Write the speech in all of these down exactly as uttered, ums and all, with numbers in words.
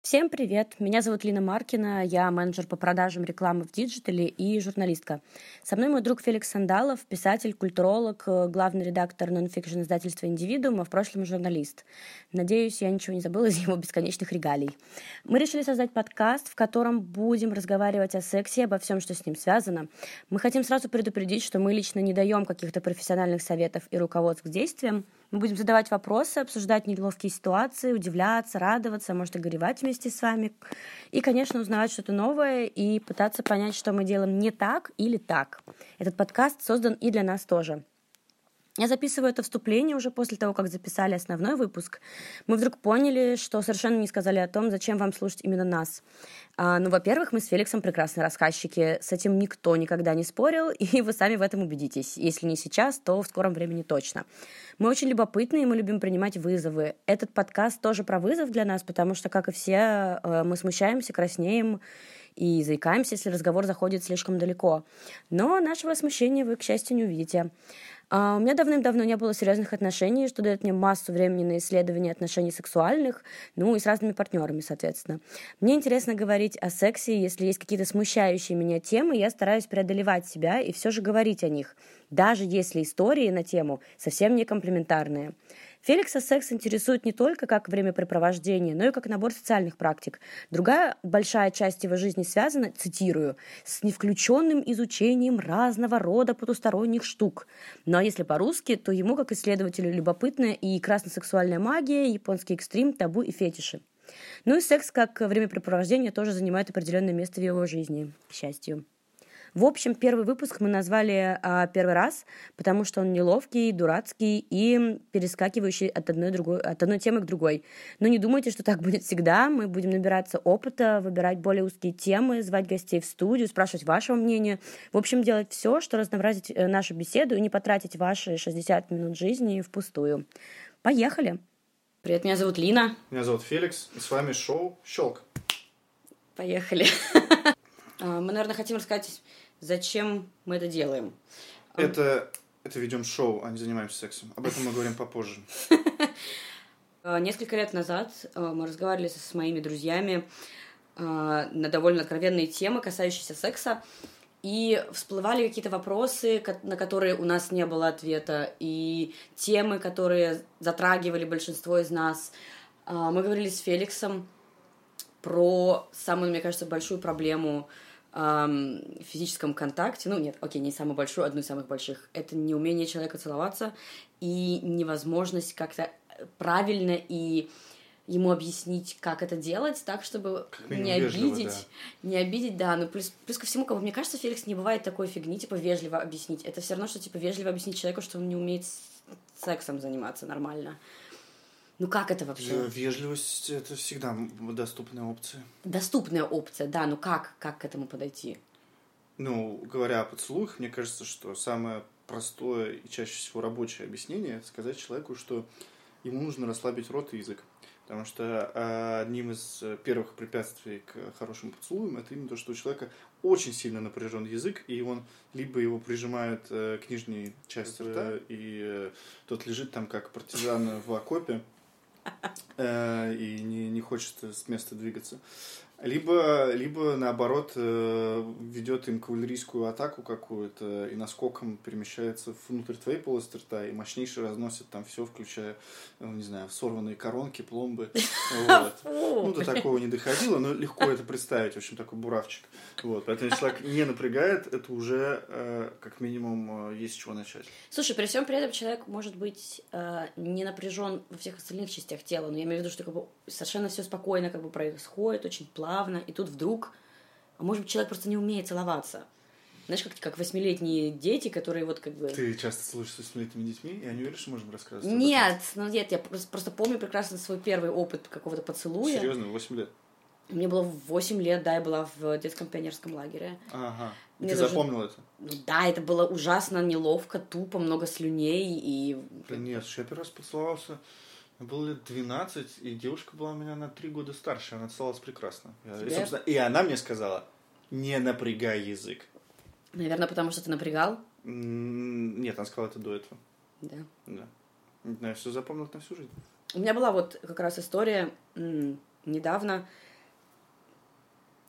Всем привет! Меня зовут Лина Маркина, я менеджер по продажам рекламы в диджитале и журналистка. Со мной мой друг Феликс Сандалов, писатель, культуролог, главный редактор нонфикшн издательства «Индивидуум», а в прошлом журналист. Надеюсь, я ничего не забыла из его бесконечных регалий. Мы решили создать подкаст, в котором будем разговаривать о сексе, обо всем, что с ним связано. Мы хотим сразу предупредить, что мы лично не даем каких-то профессиональных советов и руководств к действиям. Мы будем задавать вопросы, обсуждать неловкие ситуации, удивляться, радоваться, может и горевать вместе с вами. И, конечно, узнавать что-то новое и пытаться понять, что мы делаем не так или так. Этот подкаст создан и для нас тоже. Я записываю это вступление уже после того, как записали основной выпуск. Мы вдруг поняли, что совершенно не сказали о том, зачем вам слушать именно нас. А, ну, во-первых, мы с Феликсом прекрасные рассказчики. С этим никто никогда не спорил, и вы сами в этом убедитесь. Если не сейчас, то в скором времени точно. Мы очень любопытны, и мы любим принимать вызовы. Этот подкаст тоже про вызов для нас, потому что, как и все, мы смущаемся, краснеем и заикаемся, если разговор заходит слишком далеко. Но нашего смущения вы, к счастью, не увидите. Uh, у меня давным-давно не было серьезных отношений, что дает мне массу времени на исследование отношений сексуальных, ну и с разными партнерами, соответственно. Мне интересно говорить о сексе, если есть какие-то смущающие меня темы, я стараюсь преодолевать себя и все же говорить о них, даже если истории на тему совсем не комплементарные. Феликса секс интересует не только как времяпрепровождение, но и как набор социальных практик. Другая большая часть его жизни связана, цитирую, с невключенным изучением разного рода потусторонних штук. Ну а если по-русски, то ему, как исследователю, любопытная и красносексуальная магия, японский экстрим, табу и фетиши. Ну и секс как времяпрепровождение тоже занимает определенное место в его жизни, к счастью. В общем, первый выпуск мы назвали а, «Первый раз», потому что он неловкий, дурацкий и перескакивающий от одной, другой, от одной темы к другой. Но не думайте, что так будет всегда. Мы будем набираться опыта, выбирать более узкие темы, звать гостей в студию, спрашивать вашего мнения. В общем, делать все, что разнообразить нашу беседу и не потратить ваши шестьдесят минут жизни впустую. Поехали! Привет, меня зовут Лина. Меня зовут Феликс, и с вами шоу «Щелк». Поехали! Мы, наверное, хотим рассказать, зачем мы это делаем. Это, это ведем шоу, а не занимаемся сексом. Об этом мы говорим попозже. Несколько лет назад мы разговаривали с моими друзьями на довольно откровенные темы, касающиеся секса, и всплывали какие-то вопросы, на которые у нас не было ответа, и темы, которые затрагивали большинство из нас. Мы говорили с Феликсом про самую, мне кажется, большую проблему в физическом контакте, ну нет, окей, не самую большую, одну из самых больших, это неумение человека целоваться и невозможность как-то правильно и ему объяснить, как это делать, так, чтобы не обидеть, вежливо, да. не обидеть, да, ну плюс, плюс ко всему, как бы, мне кажется, Феликс, не бывает такой фигни, типа, вежливо объяснить, это все равно, что, типа, вежливо объяснить человеку, что он не умеет сексом заниматься нормально. Ну как это вообще? Вежливость — это всегда доступная опция. Доступная опция, да, ну как, как к этому подойти? Ну, говоря о поцелуях, мне кажется, что самое простое и чаще всего рабочее объяснение — это сказать человеку, что ему нужно расслабить рот и язык. Потому что одним из первых препятствий к хорошим поцелуям это именно то, что у человека очень сильно напряжен язык, и он либо его прижимает к нижней части рта, и тот лежит там как партизан в окопе, и не, не хочет с места двигаться. Либо, либо наоборот, ведет им кавалерийскую атаку какую-то и наскоком перемещается внутрь твоей полости рта и мощнейше разносит там все, включая, не знаю, сорванные коронки, пломбы. Вот. Ну, до такого не доходило, но легко это представить, в общем, такой буравчик. Вот. Поэтому, если человек не напрягает, это уже, как минимум, есть с чего начать. Слушай, при всем при этом человек может быть не напряжен во всех остальных частях тела, но я имею в виду, что как бы, совершенно все спокойно как бы происходит, очень плавно. Плавно, и тут вдруг, а может быть, человек просто не умеет целоваться. Знаешь, как, как восьмилетние дети, которые вот как бы... Ты часто слушаешь с восьмилетними детьми, и они уверены, что можем рассказывать? Нет, ну нет, я просто, просто помню прекрасно свой первый опыт какого-то поцелуя. Серьезно, восемь лет? Мне было восемь лет, да, я была в детском пионерском лагере. Ага, Мне ты даже... запомнила это? Ну, да, это было ужасно неловко, тупо, много слюней и... Да нет, я первый раз поцеловался... Мне было лет двенадцать, и девушка была у меня на три года старше, она целовалась прекрасно. И, собственно, и она мне сказала, не напрягай язык. Наверное, потому что ты напрягал? Нет, она сказала это до этого. Да? Да. Не знаю, все запомнил на всю жизнь. У меня была вот как раз история м- недавно.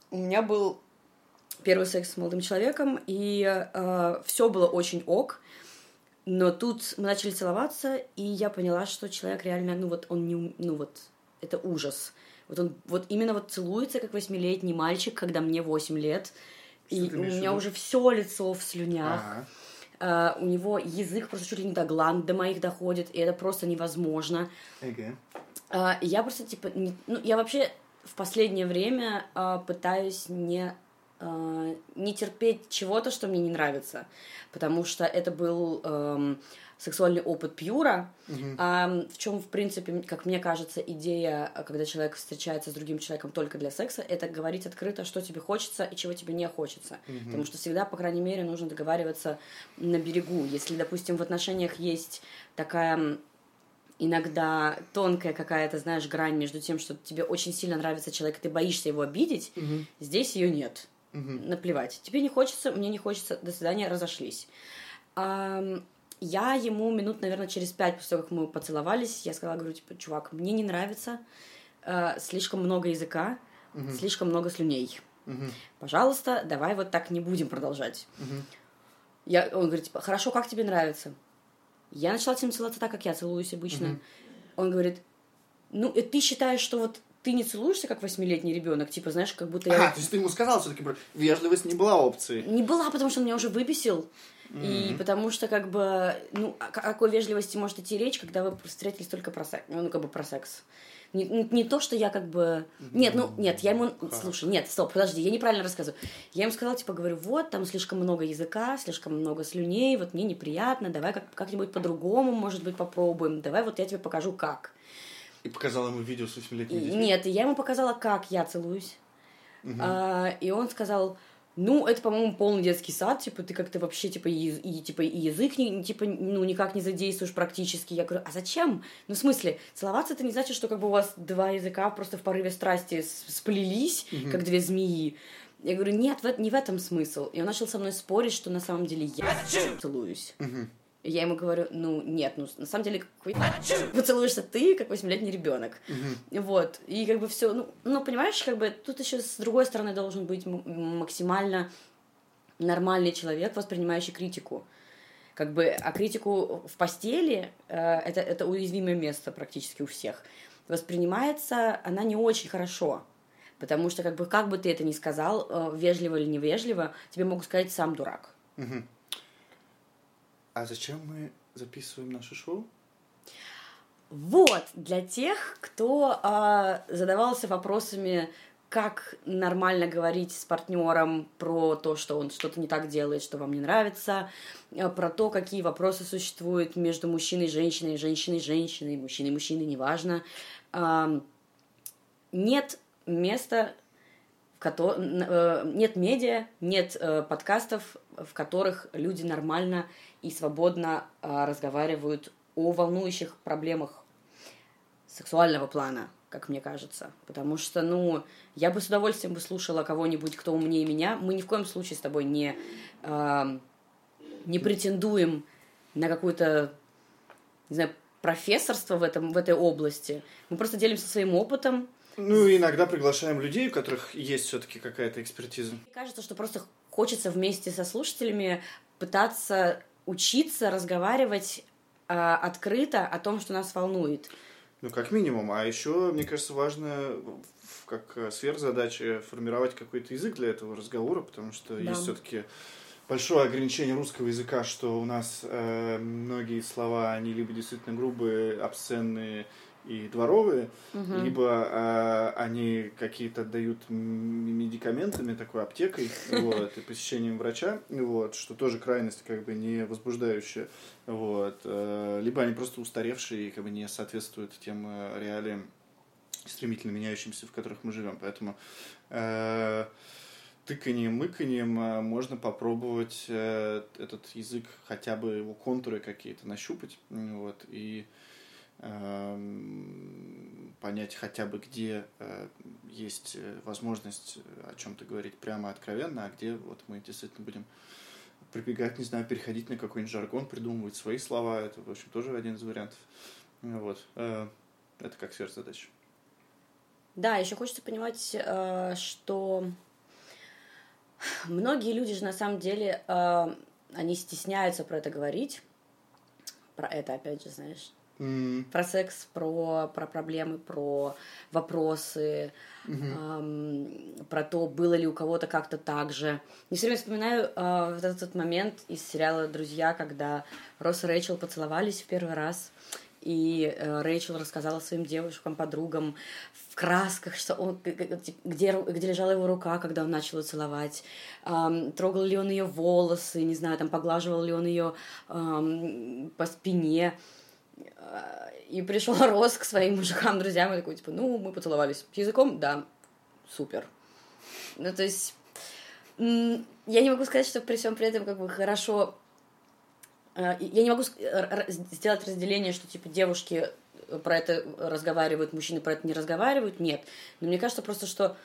у меня был первый секс с молодым человеком, и э, все было очень ок, но тут мы начали целоваться, и я поняла, что человек реально, ну вот он не, ну вот, это ужас. Вот он вот именно вот целуется, как восьмилетний мальчик, когда мне восемь лет, что и у меня уже все лицо в слюнях. Ага. Uh, у него язык просто чуть ли не до гланд до моих доходит, и это просто невозможно. Okay. Uh, я просто, типа, не, ну, я вообще в последнее время uh, пытаюсь не, uh, не терпеть чего-то, что мне не нравится, потому что это был um, сексуальный опыт пьюра, uh-huh. um, в чем, в принципе, как мне кажется, идея, когда человек встречается с другим человеком только для секса, это говорить открыто, что тебе хочется и чего тебе не хочется. Uh-huh. Потому что всегда, по крайней мере, нужно договариваться на берегу. Если, допустим, в отношениях есть такая иногда тонкая какая-то, знаешь, грань между тем, что тебе очень сильно нравится человек, и ты боишься его обидеть, uh-huh. здесь ее нет. Uh-huh. Наплевать. Тебе не хочется, мне не хочется, до свидания, разошлись. Um, Я ему минут, наверное, через пять после того, как мы поцеловались, я сказала, говорю, типа, чувак, мне не нравится, э, слишком много языка, uh-huh. слишком много слюней. Uh-huh. Пожалуйста, давай вот так не будем продолжать. Uh-huh. Я, он говорит, типа, хорошо, как тебе нравится? Я начала с ним целоваться так, как я целуюсь обычно. Uh-huh. Он говорит, ну, и ты считаешь, что вот ты не целуешься, как восьмилетний ребенок, типа, знаешь, как будто я... А, то есть ты ему сказал все-таки, вежливость не была опцией? Не была, потому что он меня уже выбесил. Mm-hmm. И потому что, как бы, ну, о какой вежливости может идти речь, когда вы встретились только про секс, ну, как бы про секс. Не, не, не то, что я как бы... Нет, ну, нет, я ему... Mm-hmm. Слушай, нет, стоп, подожди, я неправильно рассказываю. Я ему сказала, типа, говорю, вот, там слишком много языка, слишком много слюней, вот мне неприятно, давай как- как-нибудь по-другому, может быть, попробуем, давай вот я тебе покажу, как. И показала ему видео с восьмилетним детьми? Нет, я ему показала, как я целуюсь. Mm-hmm. А, и он сказал... Ну, это, по-моему, полный детский сад, типа, ты как-то вообще, типа, и, и, типа, и язык, не, типа, ну, никак не задействуешь практически. Я говорю, а зачем? Ну, в смысле, целоваться это не значит, что, как бы, у вас два языка просто в порыве страсти сплелись, mm-hmm. как две змеи. Я говорю, нет, в, не в этом смысл. И он начал со мной спорить, что на самом деле я целуюсь. Mm-hmm. И я ему говорю, ну, нет, ну, на самом деле, какой поцелуешься ты, как восьмилетний ребенок. Uh-huh. Вот. И как бы все, ну, ну, понимаешь, как бы тут еще с другой стороны должен быть максимально нормальный человек, воспринимающий критику. Как бы, а критику в постели, э, это, это уязвимое место практически у всех. Воспринимается она не очень хорошо. Потому что, как бы, как бы ты это ни сказал, э, вежливо или невежливо, тебе могут сказать сам дурак. Uh-huh. А зачем мы записываем наше шоу? Вот, для тех, кто э, задавался вопросами, как нормально говорить с партнером про то, что он что-то не так делает, что вам не нравится, э, про то, какие вопросы существуют между мужчиной и женщиной, женщиной и женщиной, мужчиной и мужчиной, неважно. Э, нет места, в котором, э, нет медиа, нет э, подкастов, в которых люди нормально и свободно э, разговаривают о волнующих проблемах сексуального плана, как мне кажется. Потому что, ну, я бы с удовольствием бы слушала кого-нибудь, кто умнее меня. Мы ни в коем случае с тобой не, э, не претендуем на какое-то, не знаю, профессорство в, этом, в этой области. Мы просто делимся своим опытом. Ну, иногда приглашаем людей, у которых есть все-таки какая-то экспертиза. Мне кажется, что просто хочется вместе со слушателями пытаться учиться разговаривать э, открыто о том, что нас волнует. Ну, как минимум. А еще, мне кажется, важно, как сверхзадача, формировать какой-то язык для этого разговора, потому что да. есть все-таки большое ограничение русского языка, что у нас э, многие слова, они либо действительно грубые, обсценные и дворовые, угу. либо э, они какие-то дают медикаментами, такой аптекой, вот, и посещением врача, вот, что тоже крайность как бы не возбуждающая, вот, э, либо они просто устаревшие и как бы не соответствуют тем э, реалиям стремительно меняющимся, в которых мы живем, поэтому э, тыканьем-мыканьем э, можно попробовать э, этот язык, хотя бы его контуры какие-то нащупать, вот, и понять хотя бы, где э, есть возможность о чем-то говорить прямо откровенно, а где вот мы действительно будем прибегать, не знаю, переходить на какой-нибудь жаргон, придумывать свои слова. Это, в общем, тоже один из вариантов. Вот. Э, это как сверхзадача. Да, еще хочется понимать, э, что Многие люди же на самом деле, э, они стесняются про это говорить. Про это, опять же, знаешь. Mm. Про секс, про, про проблемы, про вопросы, Mm-hmm. эм, про то, было ли у кого-то как-то так же. Я все время вспоминаю э, вот этот момент из сериала «Друзья», когда Росс и Рэйчел поцеловались в первый раз, и э, Рэйчел рассказала своим девушкам, подругам в красках, что он, где, где лежала его рука, когда он начал ее целовать, эм, трогал ли он ее волосы, не знаю, там поглаживал ли он ее эм, по спине. И пришел Росс к своим мужикам, друзьям, и такой, типа, ну, мы поцеловались. Языком? Да, супер. Ну, то есть, я не могу сказать, что при всем при этом, как бы, хорошо... Я не могу сделать разделение, что, типа, девушки про это разговаривают, мужчины про это не разговаривают. Нет. Но мне кажется просто, что,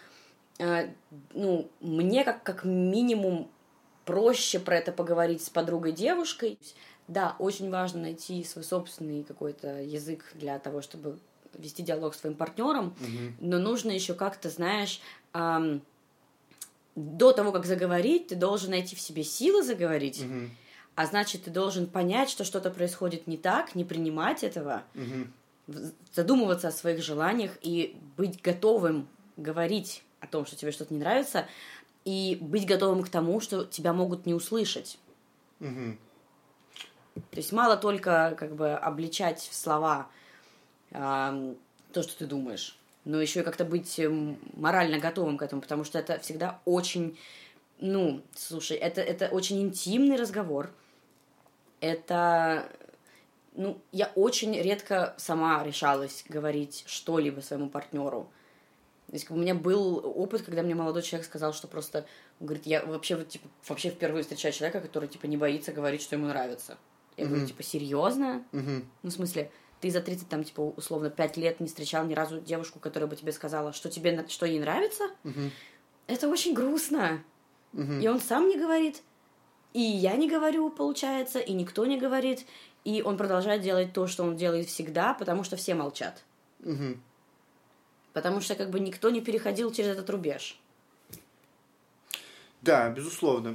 ну, мне как, как минимум проще про это поговорить с подругой-девушкой. Да, очень важно найти свой собственный какой-то язык для того, чтобы вести диалог с своим партнером, Mm-hmm. но нужно еще как-то, знаешь, эм, до того, как заговорить, ты должен найти в себе силы заговорить, Mm-hmm. а значит, ты должен понять, что что-то происходит не так, не принимать этого, Mm-hmm. задумываться о своих желаниях и быть готовым говорить о том, что тебе что-то не нравится, и быть готовым к тому, что тебя могут не услышать. Mm-hmm. То есть мало только как бы обличать в слова э, то, что ты думаешь, но еще и как-то быть морально готовым к этому, потому что это всегда очень, ну, слушай, это, это очень интимный разговор. Это, ну, я очень редко сама решалась говорить что-либо своему партнеру. То есть, у меня был опыт, когда мне молодой человек сказал, что просто, он говорит, я вообще, вот, типа, вообще впервые встречаю человека, который, типа, не боится говорить, что ему нравится. Я mm-hmm. говорю, типа, серьезно? Mm-hmm. Ну, в смысле, ты за тридцать, там, типа, условно, пять лет не встречал ни разу девушку, которая бы тебе сказала, что тебе, что ей нравится? Mm-hmm. Это очень грустно. Mm-hmm. И он сам не говорит, и я не говорю, получается, и никто не говорит, и он продолжает делать то, что он делает всегда, потому что все молчат. Mm-hmm. Потому что, как бы, никто не переходил через этот рубеж. Да, безусловно.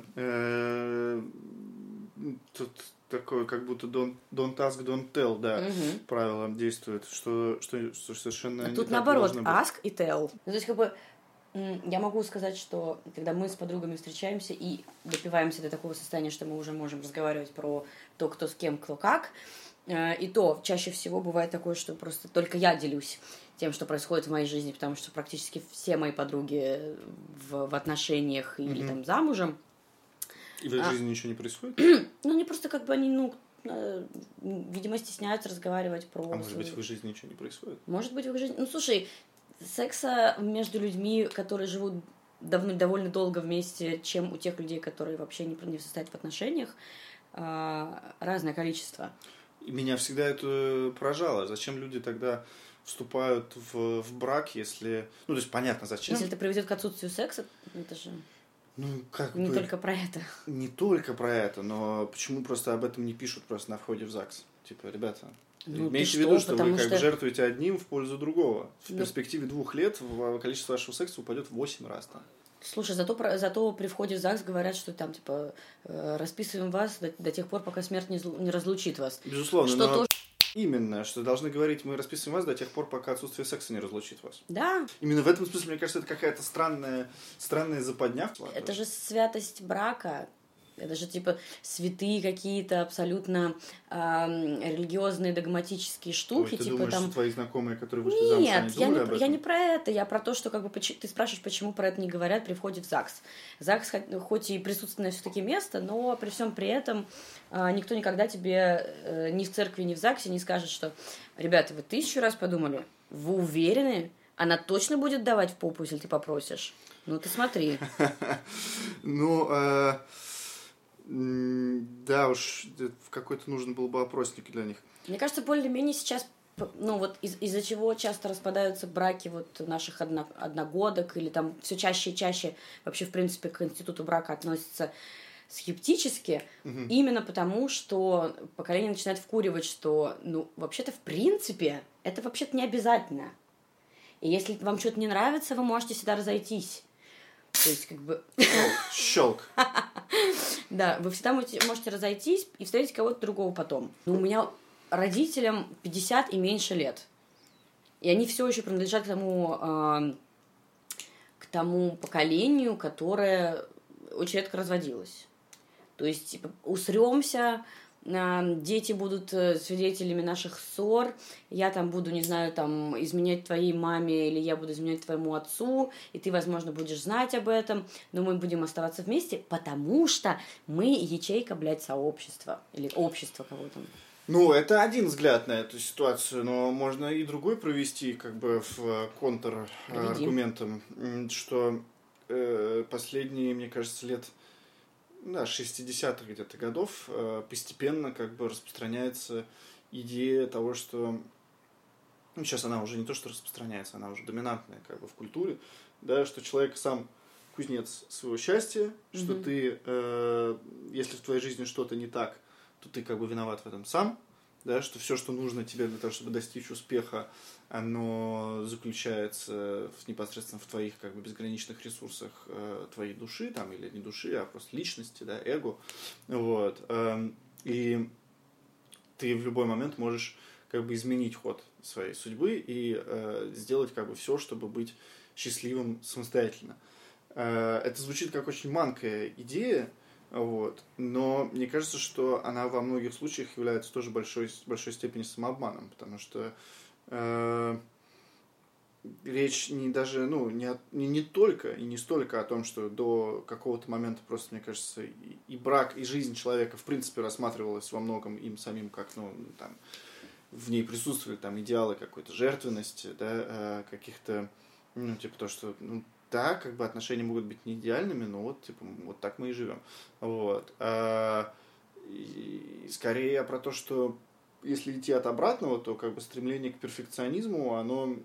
Тут такое, как будто don't, don't ask, don't tell, да, угу. правило действует, что, что, что совершенно а не тут так наоборот, должно быть. ask и tell. Ну, то есть, как бы, я могу сказать, что когда мы с подругами встречаемся и допиваемся до такого состояния, что мы уже можем разговаривать про то, кто с кем, кто как, и то чаще всего бывает такое, что просто только я делюсь тем, что происходит в моей жизни, потому что практически все мои подруги в, в отношениях или mm-hmm. там замужем. И в их а, жизни ничего не происходит? Ну, они просто как бы, они, ну, э, видимо, стесняются разговаривать про... А может быть, в их жизни ничего не происходит? Может быть, в их жизни... Ну, слушай, секса между людьми, которые живут давно, довольно долго вместе, чем у тех людей, которые вообще не, не состоят в отношениях, э, разное количество. И меня всегда это поражало. Зачем люди тогда вступают в, в брак, если... Ну, то есть, понятно, зачем. Если это приведет к отсутствию секса, это же... Ну, как не бы... только про это. Не только про это, но почему просто об этом не пишут просто на входе в ЗАГС? Типа, ребята, ну, имейте в виду, что вы как что... бы жертвуете одним в пользу другого. В ну... перспективе двух лет количество вашего секса упадет в восемь раз там. Слушай, зато, зато при входе в ЗАГС говорят, что там, типа, расписываем вас до, до тех пор, пока смерть не, не разлучит вас. Безусловно, что но тоже... именно, что должны говорить, мы расписываем вас до тех пор, пока отсутствие секса не разлучит вас. Да. Именно в этом смысле, мне кажется, это какая-то странная, странная западня. Это же святость брака. Это же, типа, святые какие-то абсолютно э, религиозные, догматические штуки. Ой, ты типа, думаешь, там... что твои знакомые, которые вышли замуж, Нет, они я не, об этом? я не про это. Я про то, что, как бы, ты спрашиваешь, почему про это не говорят при входе в ЗАГС. ЗАГС, хоть и присутственное все-таки место, но при всем при этом э, никто никогда тебе э, ни в церкви, ни в ЗАГСе не скажет, что, ребята, вы тысячу раз подумали, вы уверены? Она точно будет давать в попу, если ты попросишь? Ну, ты смотри. Ну, да уж, какой-то нужен был бы опросник для них. Мне кажется, более-менее сейчас, ну вот из- из-за чего часто распадаются браки вот наших одно- одногодок, или там все чаще и чаще вообще, в принципе, к институту брака относятся скептически, угу. именно потому, что поколение начинает вкуривать, что, ну, вообще-то, в принципе, это вообще-то не обязательно. И если вам что-то не нравится, вы можете всегда разойтись. То есть, как бы... Щелк. Да, вы всегда можете, можете разойтись и встретить кого-то другого потом. Но у меня родителям пятьдесят и меньше лет. И они все еще принадлежат к тому, э, к тому поколению, которое очень редко разводилось. То есть, типа, усрёмся, дети будут свидетелями наших ссор, я там буду, не знаю, там, изменять твоей маме, или я буду изменять твоему отцу, и ты, возможно, будешь знать об этом, но мы будем оставаться вместе, потому что мы ячейка, блядь, сообщества, или общества кого-то. Ну, это один взгляд на эту ситуацию, но можно и другой провести, как бы, в контр аргументом, что э, последние, мне кажется, лет... Да, шестидесятых где-то годов постепенно как бы распространяется идея того, что... Ну, сейчас она уже не то, что распространяется, она уже доминантная как бы в культуре, да, что человек сам кузнец своего счастья, mm-hmm. что ты, э, если в твоей жизни что-то не так, то ты как бы виноват в этом сам, да, что все, что нужно тебе для того, чтобы достичь успеха, оно заключается в, непосредственно в твоих как бы безграничных ресурсах э, твоей души, там, или не души, а просто личности, да, эго. Вот. Э, и ты в любой момент можешь как бы изменить ход своей судьбы и э, сделать как бы все, чтобы быть счастливым самостоятельно. Э, это звучит как очень манкая идея, вот. Но мне кажется, что она во многих случаях является тоже большой, большой степени самообманом, потому что э, речь не даже, ну, не, от, не, не только и не столько о том, что до какого-то момента просто, мне кажется, и, и брак, и жизнь человека в принципе рассматривалась во многом им самим как, ну, там, в ней присутствовали там идеалы какой-то жертвенности, да, э, каких-то, ну, типа то, что, ну, да, как бы отношения могут быть не идеальными, но вот, типа, вот так мы и живем. Вот. А, и скорее про то, что если идти от обратного, то как бы стремление к перфекционизму, оно,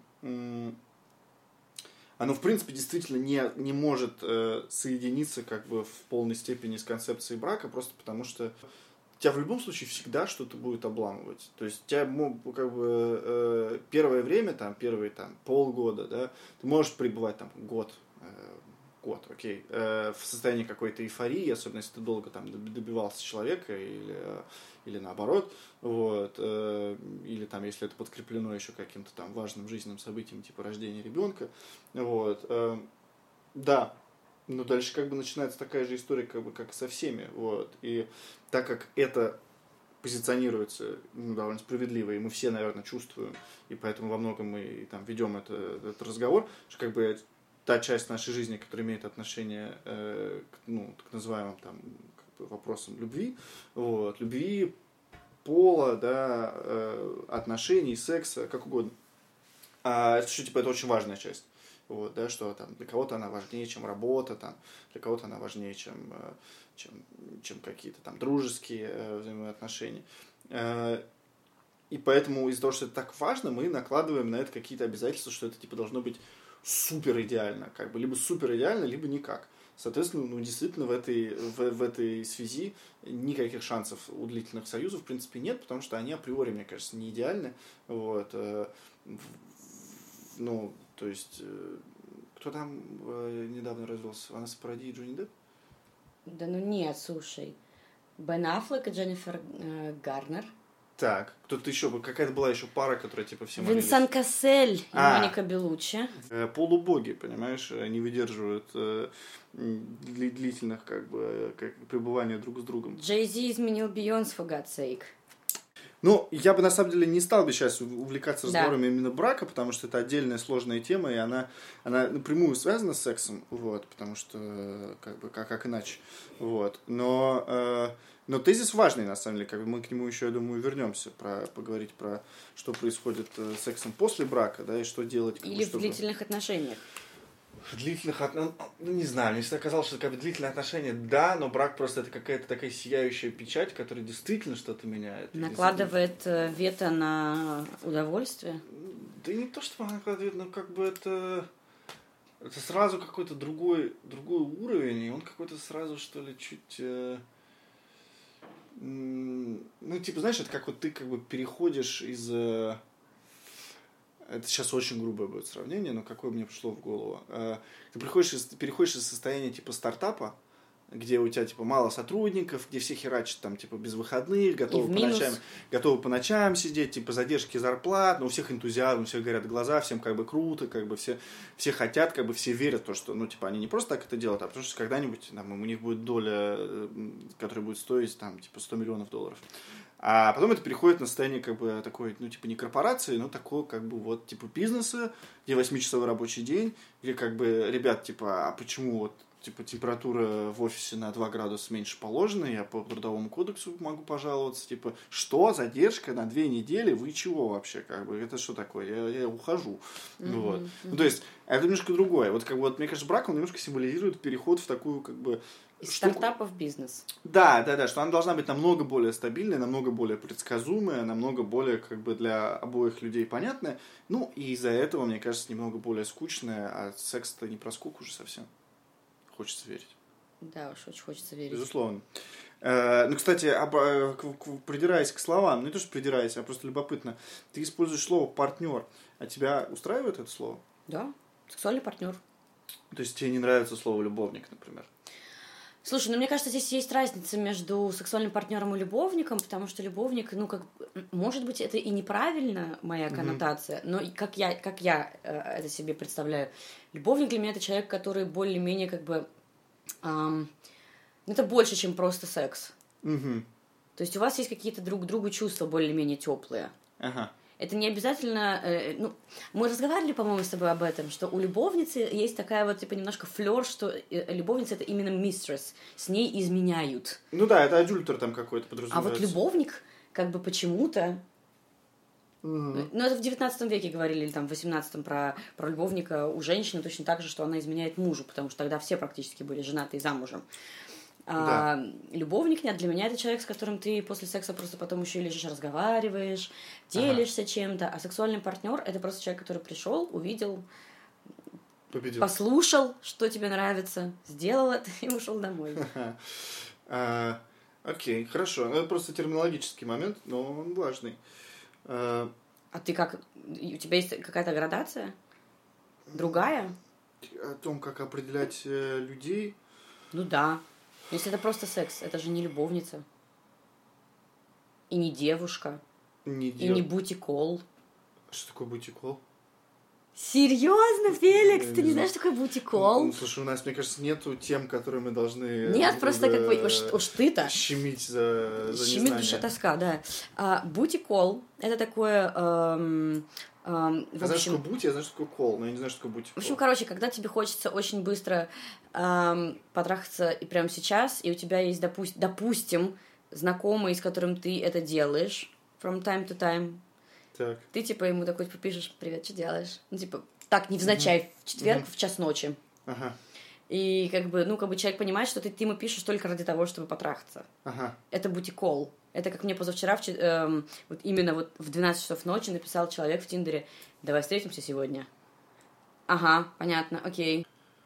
оно в принципе действительно не, не может э, соединиться как бы в полной степени с концепцией брака, просто потому что тебя в любом случае всегда что-то будет обламывать. То есть тебя как бы э, первое время, там, первые там, полгода, да, ты можешь пребывать там год, э, год, окей, э, в состоянии какой-то эйфории, особенно если ты долго там добивался человека или, или наоборот, вот, э, или там, если это подкреплено еще каким-то там важным жизненным событием, типа рождения ребенка, вот, э, да. Но дальше как бы начинается такая же история, как бы, как и со всеми. Вот. И так как это позиционируется, ну, довольно справедливо, и мы все, наверное, чувствуем, и поэтому во многом мы и, там, ведем это, этот разговор, что как бы та часть нашей жизни, которая имеет отношение э, к, ну, к называемым там, как бы, вопросам любви, вот, любви, пола, да, э, отношений, секса, как угодно. А, что, типа, это очень важная часть. Вот, да, что там, для кого-то она важнее, чем работа, там, для кого-то она важнее, чем, чем, чем какие-то там дружеские э, взаимоотношения. Э, и поэтому из-за того, что это так важно, мы накладываем на это какие-то обязательства, что это типа должно быть супер идеально, как бы, либо супер идеально, либо никак. Соответственно, ну, действительно, в этой, в, в этой связи никаких шансов у длительных союзов, в принципе, нет, потому что они априори, мне кажется, не идеальны. Вот, э, ну, то есть, кто там э, недавно развелся? Ванесса Паради и Джонни Депп? Да ну нет, слушай. Бен Аффлек и Дженнифер э, Гарнер. Так, кто-то еще, какая-то была еще пара, которая типа все молились. Винсан Кассель и а, Моника Белуччи. Э, полубоги, понимаешь, не выдерживают э, длительных как бы как, пребывания друг с другом. Джей Зи изменил Бейонсе, for God's sake. Ну, я бы на самом деле не стал бы сейчас увлекаться разговорами да. именно брака, потому что это отдельная сложная тема, и она, она напрямую связана с сексом, вот, потому что как бы как, как иначе. Вот. Но, э, но тезис важный, на самом деле, как бы мы к нему еще, я думаю, вернемся, про, поговорить про что происходит с сексом после брака, да, и что делать. Или чтобы... в длительных отношениях. В длительных отношениях, ну, не знаю, мне всегда казалось, что как бы длительные отношения, да, но брак просто это какая-то такая сияющая печать, которая действительно что-то меняет. Накладывает вето на удовольствие? Да и не то, что она накладывает, но как бы это, это сразу какой-то другой, другой уровень, и он какой-то сразу, что ли, чуть... Э, ну, типа, знаешь, это как вот ты как бы переходишь из... Э, это сейчас очень грубое будет сравнение, но какое мне пришло в голову. Ты приходишь из, переходишь из состояния типа стартапа, где у тебя типа мало сотрудников, где все херачат там типа без выходных, готовы по ночам, готовы по ночам сидеть, типа задержки зарплат, но у всех энтузиазм, у всех горят глаза, всем как бы круто, как бы все, все хотят, как бы все верят в то, что, ну, типа, они не просто так это делают, а потому что когда-нибудь там, у них будет доля, которая будет стоить там типа сто миллионов долларов. А потом это переходит на состояние как бы такой, ну, типа, не корпорации, но такого, как бы, вот, типа, бизнеса, где восьмичасовой рабочий день, где, как бы, ребят, типа, а почему вот, типа, температура в офисе на два градуса меньше положена, я по трудовому кодексу могу пожаловаться, типа, что, задержка на две недели, вы чего вообще, как бы, это что такое, я, я ухожу, mm-hmm. вот. Mm-hmm. Ну, то есть, это немножко другое, вот, как бы, вот, мне кажется, брак, он немножко символизирует переход в такую, как бы, из стартапа в бизнес. Да, да, да, что она должна быть намного более стабильная, намного более предсказуемая, намного более, как бы, для обоих людей понятная. Ну, и из-за этого, мне кажется, немного более скучная, а секс-то не про скуку уже совсем. Хочется верить. Да уж, очень хочется верить. Безусловно. Э, ну, кстати, об, к, к, придираясь к словам, ну, не то, что придираясь, а просто любопытно, ты используешь слово «партнер», а тебя устраивает это слово? Да, сексуальный партнер. То есть тебе не нравится слово «любовник», например? Слушай, ну мне кажется, здесь есть разница между сексуальным партнером и любовником, потому что любовник, ну как, может быть, это и неправильно моя коннотация, mm-hmm. но как я, как я э, это себе представляю, любовник для меня это человек, который более-менее как бы, эм, это больше, чем просто секс. Mm-hmm. То есть у вас есть какие-то друг к другу чувства более-менее теплые. Uh-huh. Это не обязательно... Э, ну, мы разговаривали, по-моему, с тобой об этом, что у любовницы есть такая вот, типа, немножко флёр, что любовница — это именно mistress, с ней изменяют. Ну да, это адюльтер там какой-то подразумевается. А вот любовник, как бы почему-то... Mm-hmm. Ну, это в девятнадцатом веке говорили, или там в восемнадцатом про, про любовника у женщины точно так же, что она изменяет мужу, потому что тогда все практически были женаты и замужем. А, да. Любовник нет, для меня это человек, с которым ты после секса просто потом еще лежишь, разговариваешь, делишься ага. чем-то, а сексуальный партнер это просто человек, который пришел, увидел, победил. Послушал, что тебе нравится, сделал это и ушел домой. Окей, хорошо. Это просто терминологический момент, но он важный. А ты как, у тебя есть какая-то градация? Другая? О том, как определять людей? Ну да. Если это просто секс, это же не любовница. И не девушка. Не дев... И не бутикол. Что такое бутикол? Серьезно, Феликс? Я ты не, не знаешь, что такое бутикол? Ну, слушай, у нас, мне кажется, нету тем, которые мы должны... Нет, просто как бы... Уж, уж ты-то. Щемить за, за Щемить душа тоска, да. А, бутикол — это такое... Эм... Um, я знаю, что такое бути, я знаю, что такое кол, но я не знаю, что такое бути. В общем, короче, когда тебе хочется очень быстро um, потрахаться и прямо сейчас, и у тебя есть, допу- допустим, знакомый, с которым ты это делаешь from time to time, так. ты, типа, ему такой, типа, пишешь: «Привет, что делаешь?» Ну, типа, так, невзначай, uh-huh. в четверг uh-huh. в час ночи. Ага. И, как бы, ну, как бы человек понимает, что ты, ты ему пишешь только ради того, чтобы потрахаться. Ага. Это бутикол. Это как мне позавчера, в, эм, вот именно вот в двенадцать часов ночи написал человек в Тиндере: «Давай встретимся сегодня». Ага, понятно, окей.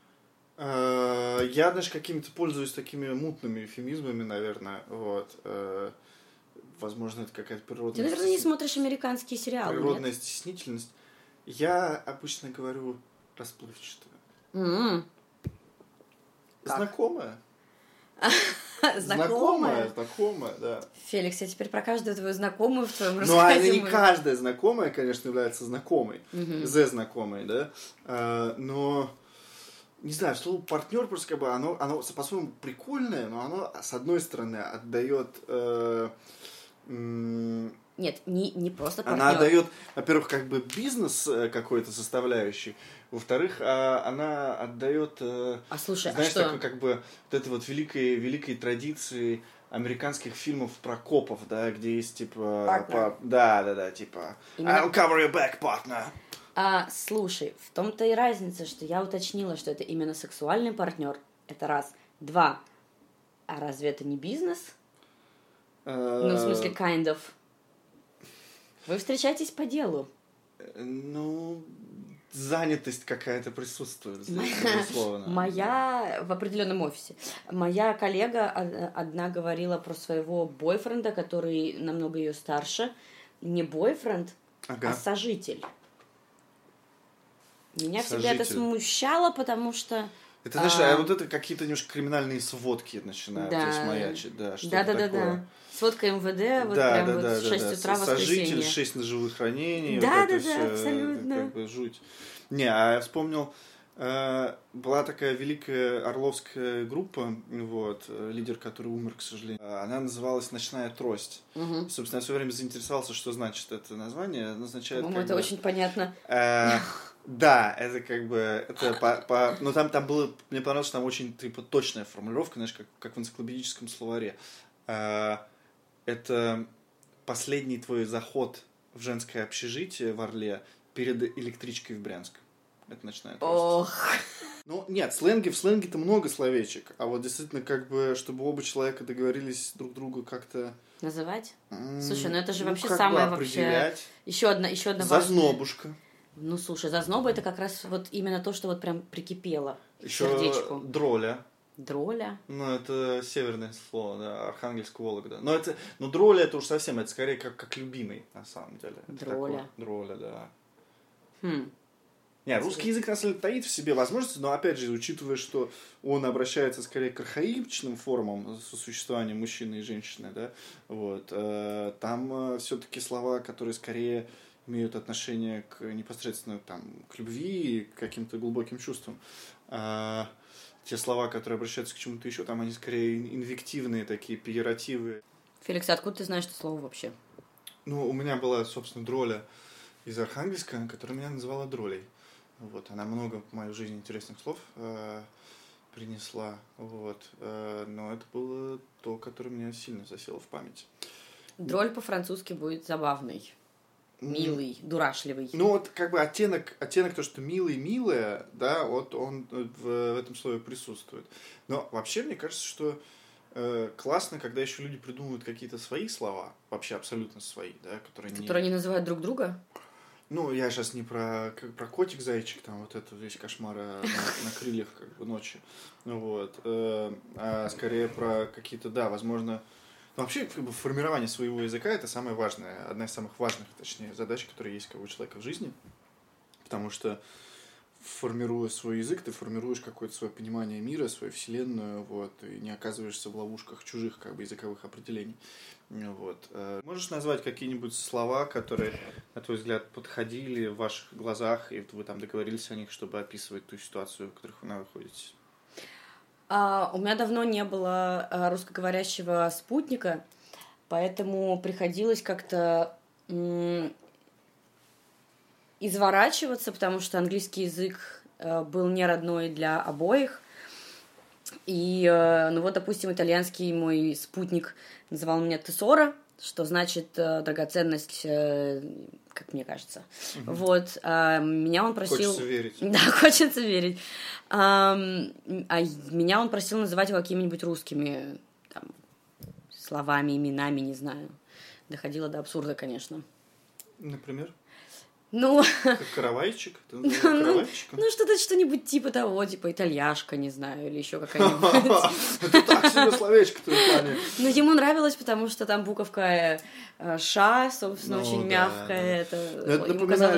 Я, знаешь, какими-то пользуюсь такими мутными эвфемизмами, наверное, вот. Возможно, это какая-то природная... Ты, наверное, не смотришь американские сериалы, Природная нет? стеснительность. Я обычно говорю расплывчато. Mm-hmm. Знакомая. Знакомая? Знакомая, знакомая, да. Феликс, я теперь про каждую твою знакомую в твоем рассказе... Ну, а не мы... каждая знакомая, конечно, является знакомой. Mm-hmm. Зе-знакомой, да. А, но, не знаю, слово партнер просто как бы, оно, оно по-своему прикольное, но оно, с одной стороны, отдает... Э, м- Нет, не, не просто партнер. Она отдает, во-первых, как бы бизнес какой-то составляющий, во-вторых, она отдает, а слушай, знаешь, а что? такой как бы вот этой вот великой, великой традиции американских фильмов про копов, да, где есть типа, по, да, да, да, типа Именно... I'll cover your back, partner. А, слушай, в том-то и разница, что я уточнила, что это именно сексуальный партнер. Это раз. Два. А разве это не бизнес? Uh... Ну, в смысле, kind of. Вы встречаетесь по делу. Ну, занятость какая-то присутствует, безусловно. Моя в определенном офисе. Моя коллега одна говорила про своего бойфренда, который намного ее старше. Не бойфренд, ага. а сожитель. Меня всегда это смущало, потому что... Это, знаешь, а... вот это какие-то немножко криминальные сводки начинают да. здесь маячить, да, что-то да, да, такое. Да, да, сводка эм вэ дэ, вот да, прям да, вот да, в шесть да, утра да. воскресенье. Сожитель, шесть ножевых ранений, да, вот да, это да, все, абсолютно. как бы жуть. Не, а я вспомнил, была такая великая орловская группа, вот, лидер, который умер, к сожалению. Она называлась «Ночная трость». Угу. Собственно, я все время заинтересовался, что значит это название. Оно означает, По-моему, это бы, очень понятно. Э, да, это как бы, это по, по, ну там, там было, мне понравилось, что там очень типа точная формулировка, знаешь, как, как в энциклопедическом словаре. Э, это последний твой заход в женское общежитие в Орле перед электричкой в Брянск. Это «Ночная трость». Ох. Ну, нет, сленги, в сленге-то много словечек, а вот действительно, как бы, чтобы оба человека договорились друг другу как-то... Называть? М- Слушай, ну это же ну, вообще как самое бы вообще... Еще одна, еще одна Зазнобушка. важная... Ну, слушай, зазноба это как раз вот именно то, что вот прям прикипело к сердечку. Дроля. Дроля? Ну, это северное слово, да, Архангельск, Вологда. Но это, ну, дроля это уж совсем, это скорее как, как любимый, на самом деле. Это дроля. Такое, дроля, да. Хм. Нет, русский язык, на самом деле, таит в себе возможности, но, опять же, учитывая, что он обращается скорее к архаичным формам сосуществования мужчины и женщины, да, вот, э, там э, все-таки слова, которые скорее имеют отношение к непосредственно там, к любви и к каким-то глубоким чувствам. А те слова, которые обращаются к чему-то еще, там они скорее инвективные такие, пеjoративы. Феликс, откуда ты знаешь это слово вообще? Ну, у меня была, собственно, дроля из Архангельска, которая меня называла дролей. Вот, она много в мою жизнь интересных слов э, принесла, вот, э, но это было то, которое меня сильно засело в память. Дроль по-французски будет забавный, милый, mm. дурашливый. Ну вот как бы оттенок, оттенок то, что милый, милая, да, вот он в, в этом слове присутствует. Но вообще мне кажется, что э, классно, когда еще люди придумывают какие-то свои слова, вообще абсолютно свои, да, которые, которые не... не называют друг друга. Ну, я сейчас не про, как, про котик-зайчик, там, вот это весь кошмар на, на крыльях, как бы, ночи, вот, э, а скорее про какие-то, да, возможно, ну, вообще, как бы, формирование своего языка – это самое важное, одна из самых важных, точнее, задач, которые есть как бы, у человека в жизни, потому что, формируя свой язык, ты формируешь какое-то свое понимание мира, свою вселенную, вот, и не оказываешься в ловушках чужих, как бы, языковых определений. Вот. Можешь назвать какие-нибудь слова, которые, на твой взгляд, подходили в ваших глазах, и вы там договорились о них, чтобы описывать ту ситуацию, в которой вы находитесь? А, у меня давно не было русскоговорящего спутника, поэтому приходилось как-то м- изворачиваться, потому что английский язык был не родной для обоих. И, ну вот, допустим, итальянский мой спутник называл меня тесора, что значит драгоценность, как мне кажется. Угу. Вот, а меня он просил... Хочется верить. Да, хочется верить. А, а меня он просил называть его какими-нибудь русскими там, словами, именами, не знаю. Доходило до абсурда, конечно. Например? Ну... Как каравайчик? Ты ну, каравайчиком? Ну, что-то, что-нибудь типа того, типа итальяшка, не знаю, или еще какая-нибудь. Это так себе словечко в плане. Ну, ему нравилось, потому что там буковка «ша», собственно, очень мягкая. Это напоминает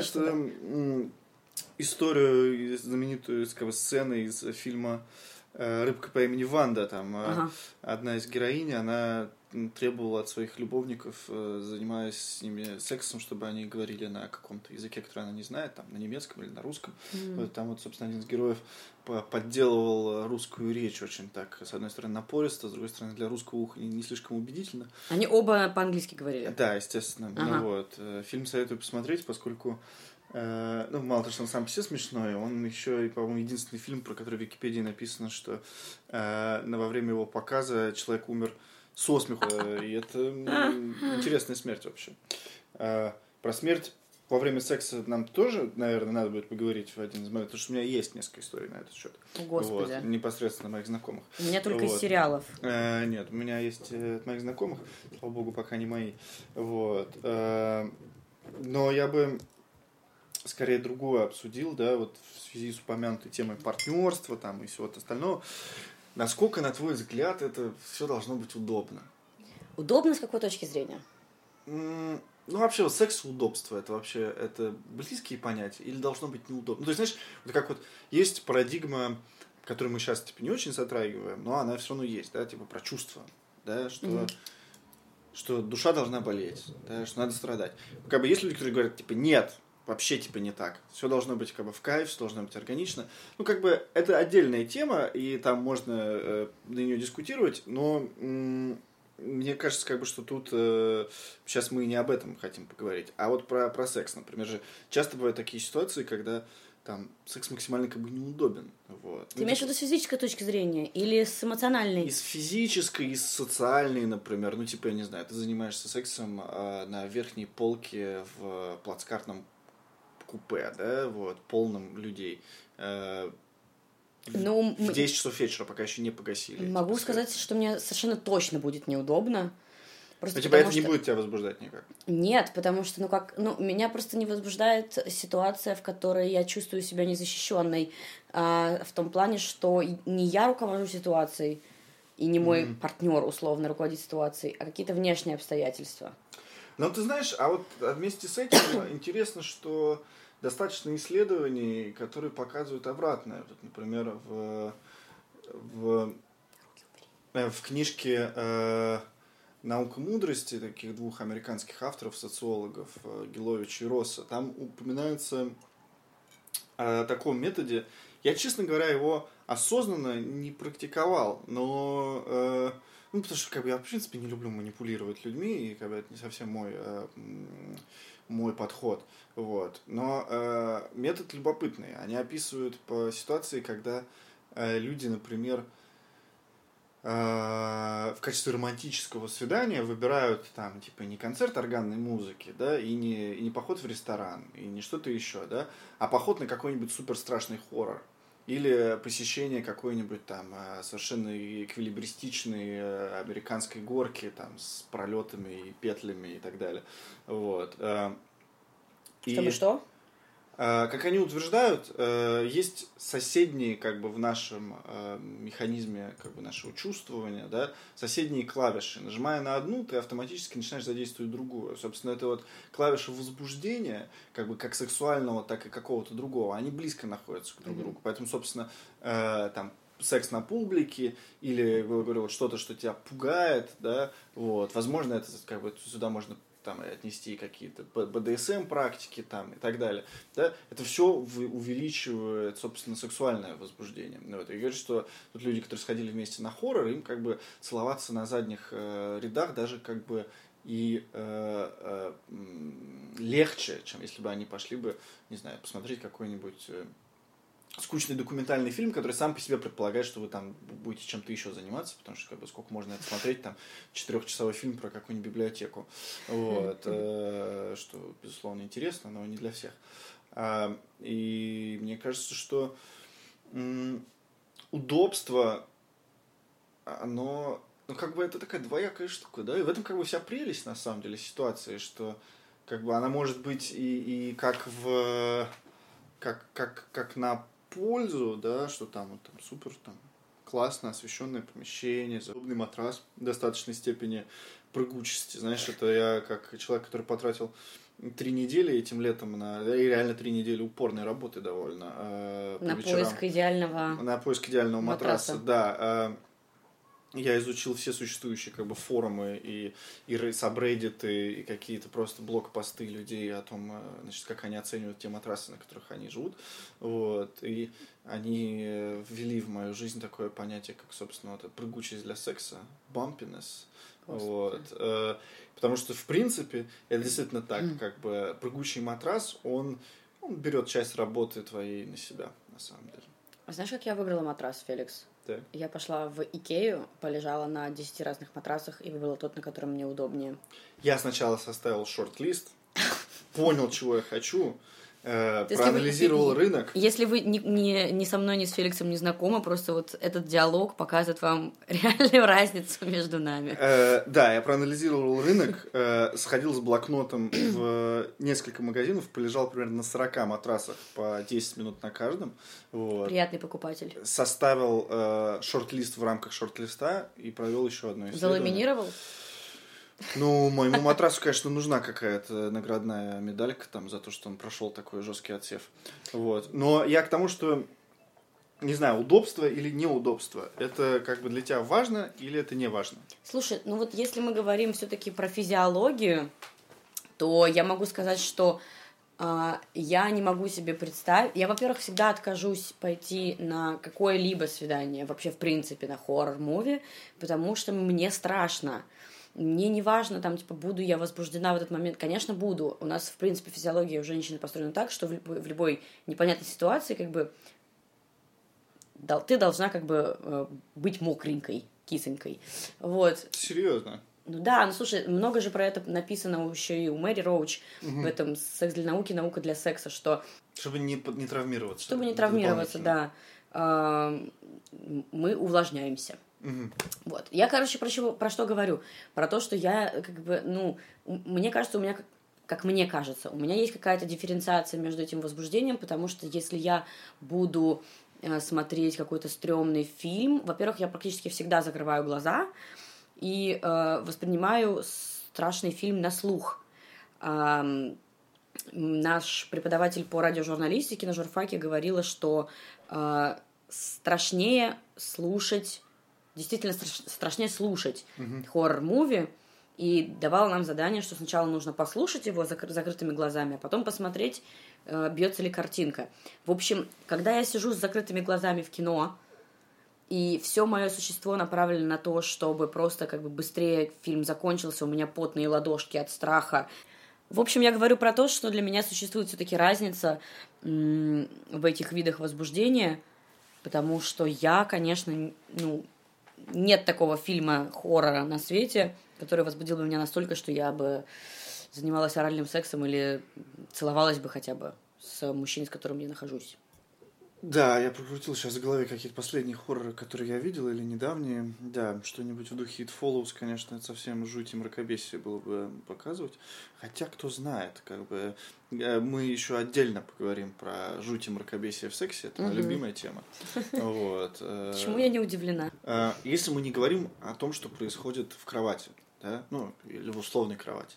историю, знаменитую сцены из фильма «Рыбка по имени Ванда». Там одна из героинь, она... требовала от своих любовников, занимаясь с ними сексом, чтобы они говорили на каком-то языке, который она не знает, там, на немецком или на русском. Mm. Вот, там вот, собственно, один из героев подделывал русскую речь очень так, с одной стороны, напористо, с другой стороны, для русского уха не, не слишком убедительно. Они оба по-английски говорили? Да, естественно. Ага. Ну, вот. Фильм советую посмотреть, поскольку э, ну, мало того, что он сам по себе смешной, он еще и, по-моему, единственный фильм, про который в Википедии написано, что э, во время его показа человек умер со смеху, и это интересная смерть вообще. Про смерть во время секса нам тоже, наверное, надо будет поговорить в один из моментов, потому что у меня есть несколько историй на этот счет. Господи. Вот, непосредственно моих знакомых. У меня только вот. из сериалов. А, нет, у меня есть от моих знакомых, слава богу, пока не мои. Вот. А, но я бы скорее другое обсудил, да, вот в связи с упомянутой темой партнерства там, и всего остального. Насколько, на твой взгляд, это все должно быть удобно? Удобно с какой точки зрения? Ну, вообще, вот секс и удобство, это вообще, это близкие понятия или должно быть неудобно? Ну, то есть, знаешь, вот как вот есть парадигма, которую мы сейчас, типа, не очень затрагиваем, но она все равно есть, да, типа, про чувства, да, что, mm-hmm. что душа должна болеть, да, что надо страдать. Как бы есть люди, которые говорят, типа, нет, вообще, типа, не так. Все должно быть, как бы, в кайф, все должно быть органично. Ну, как бы, это отдельная тема, и там можно э, на нее дискутировать, но... М- Мне кажется, как бы, что тут э, сейчас мы не об этом хотим поговорить, а вот про, про секс, например же. Часто бывают такие ситуации, когда там секс максимально как бы неудобен. Вот. Ты ну, имеешь в виду с физической точки зрения или с эмоциональной? И с физической, и с социальной, например. Ну, типа, я не знаю, ты занимаешься сексом э, на верхней полке в плацкартном купе, да, вот, полном людей. Э, Ну, в десять часов вечера, пока еще не погасили. Могу типа, сказать, что мне совершенно точно будет неудобно. Просто ну, типа, это что... не будет тебя возбуждать никак? Нет, потому что, ну, как, ну, меня просто не возбуждает ситуация, в которой я чувствую себя незащищенной, а, в том плане, что не я руковожу ситуацией, и не мой mm-hmm. партнер условно руководит ситуацией, а какие-то внешние обстоятельства. Ну, ты знаешь, а вот вместе с этим интересно, что достаточно исследований, которые показывают обратное. Вот, например, в, в, в книжке э, «Наука мудрости» таких двух американских авторов, социологов, Гиловича и Росса, там упоминается о таком методе. Я, честно говоря, его осознанно не практиковал, но... Э, ну, потому что, как бы, я, в принципе, не люблю манипулировать людьми, и, как бы, это не совсем мой, э, мой подход, вот. Но э, метод любопытный. Они описывают по ситуации, когда э, люди, например, э, в качестве романтического свидания выбирают, там, типа, не концерт органной музыки, да, и не, и не поход в ресторан, и не что-то еще, да, а поход на какой-нибудь супер страшный хоррор. Или посещение какой-нибудь там совершенно эквилибристичной американской горки там, с пролетами и петлями и так далее. Вот. И, Чтобы что? Как они утверждают, есть соседние как бы в нашем механизме как бы нашего чувствования, да, соседние клавиши. Нажимая на одну, ты автоматически начинаешь задействовать другую. Собственно, это вот клавиши возбуждения, как бы как сексуального, так и какого-то другого, они близко находятся друг к другу. Mm-hmm. Поэтому, собственно, там секс на публике или, говорю, вот что-то, что тебя пугает, да, вот, возможно, это как бы сюда можно там, отнести какие-то бэ дэ эс эм практики там, и так далее. Да? Это все увеличивает, собственно, сексуальное возбуждение. Вот. И говорят, что тут люди, которые сходили вместе на хоррор, им как бы целоваться на задних э, рядах даже как бы и э, э, легче, чем если бы они пошли бы, не знаю, посмотреть какой-нибудь... Э, скучный документальный фильм, который сам по себе предполагает, что вы там будете чем-то еще заниматься, потому что как бы сколько можно это смотреть, там четырехчасовой фильм про какую-нибудь библиотеку, вот, что безусловно интересно, но не для всех. И мне кажется, что удобство, оно, ну как бы это такая двоякая штука, да, и в этом как бы вся прелесть на самом деле ситуации, что как бы она может быть и, и как в как как как на пользу, да, что там вот там супер там классно освещенное помещение, удобный матрас в достаточной степени прыгучести. Знаешь, это я как человек, который потратил три недели этим летом на и реально три недели упорной работы довольно. Э, на поиск идеального на поиск идеального матраса, матраса. Да. Э, я изучил все существующие как бы форумы и, и сабреддиты, и какие-то просто блог-посты людей о том, значит, как они оценивают те матрасы, на которых они живут. Вот. И они ввели в мою жизнь такое понятие, как, собственно, вот, прыгучесть для секса, bumpiness. Вот. Потому что, в принципе, это действительно так, как бы прыгучий матрас, он, он берет часть работы твоей на себя, на самом деле. А знаешь, как я выбрала матрас, Феликс? Так. Я пошла в Икею, полежала на десяти разных матрасах и выбрала тот, на котором мне удобнее. Я сначала составил шорт-лист, понял, чего я хочу, э, проанализировал вы, рынок. Если вы ни, ни, ни со мной, ни с Феликсом не знакомы, просто вот этот диалог показывает вам реальную разницу между нами. Э, да, я проанализировал рынок, э, сходил с блокнотом в несколько магазинов, полежал примерно на сорока матрасах по десять минут на каждом. Вот. Приятный покупатель. Составил э, шорт-лист в рамках шорт-листа и провел еще одно исследование. Заламинировал? Ну, моему матрасу, конечно, нужна какая-то наградная медалька там за то, что он прошел такой жесткий отсев. Вот. Но я к тому, что, не знаю, удобство или неудобство, это как бы для тебя важно или это не важно? Слушай, ну вот если мы говорим все-таки про физиологию, то я могу сказать, что э, я не могу себе представить... Я, во-первых, всегда откажусь пойти на какое-либо свидание, вообще, в принципе, на хоррор-муви, потому что мне страшно. Мне не важно, там, типа, буду я возбуждена в этот момент. Конечно, буду. У нас, в принципе, физиология у женщины построена так, что в любой, в любой непонятной ситуации, как бы, ты должна, как бы, быть мокренькой, кисонькой. Вот. Серьезно? Ну да, ну слушай, много же про это написано еще и у Мэри Роуч угу. в этом «Секс для науки, наука для секса», что... Чтобы не, не травмироваться. Чтобы не травмироваться, да. Мы увлажняемся. Угу. Вот. Я, короче, про, чего, про что говорю? Про то, что я, как бы, ну, мне кажется, у меня, как мне кажется, у меня есть какая-то дифференциация между этим возбуждением, потому что если я буду э, смотреть какой-то стрёмный фильм, во-первых, я практически всегда закрываю глаза и э, воспринимаю страшный фильм на слух. Э, наш преподаватель по радиожурналистике на журфаке говорила, что э, страшнее слушать действительно страшнее слушать uh-huh. хоррор-муви, и давала нам задание, что сначала нужно послушать его закры- закрытыми глазами, а потом посмотреть, э, бьется ли картинка. В общем, когда я сижу с закрытыми глазами в кино, и все мое существо направлено на то, чтобы просто как бы быстрее фильм закончился, у меня потные ладошки от страха. В общем, я говорю про то, что для меня существует все-таки разница м- в этих видах возбуждения, потому что я, конечно, ну... Нет такого фильма хоррора на свете, который возбудил бы меня настолько, что я бы занималась оральным сексом или целовалась бы хотя бы с мужчиной, с которым я нахожусь. Да, я прокрутил сейчас в голове какие-то последние хорроры, которые я видел, или недавние. Да, что-нибудь в духе It Follows, конечно, это совсем жуть и мракобесие было бы показывать. Хотя, кто знает, как бы мы еще отдельно поговорим про жуть и мракобесие в сексе. Это моя угу. любимая тема. Вот. Почему я не удивлена? Если мы не говорим о том, что происходит в кровати, да, ну, или в условной кровати,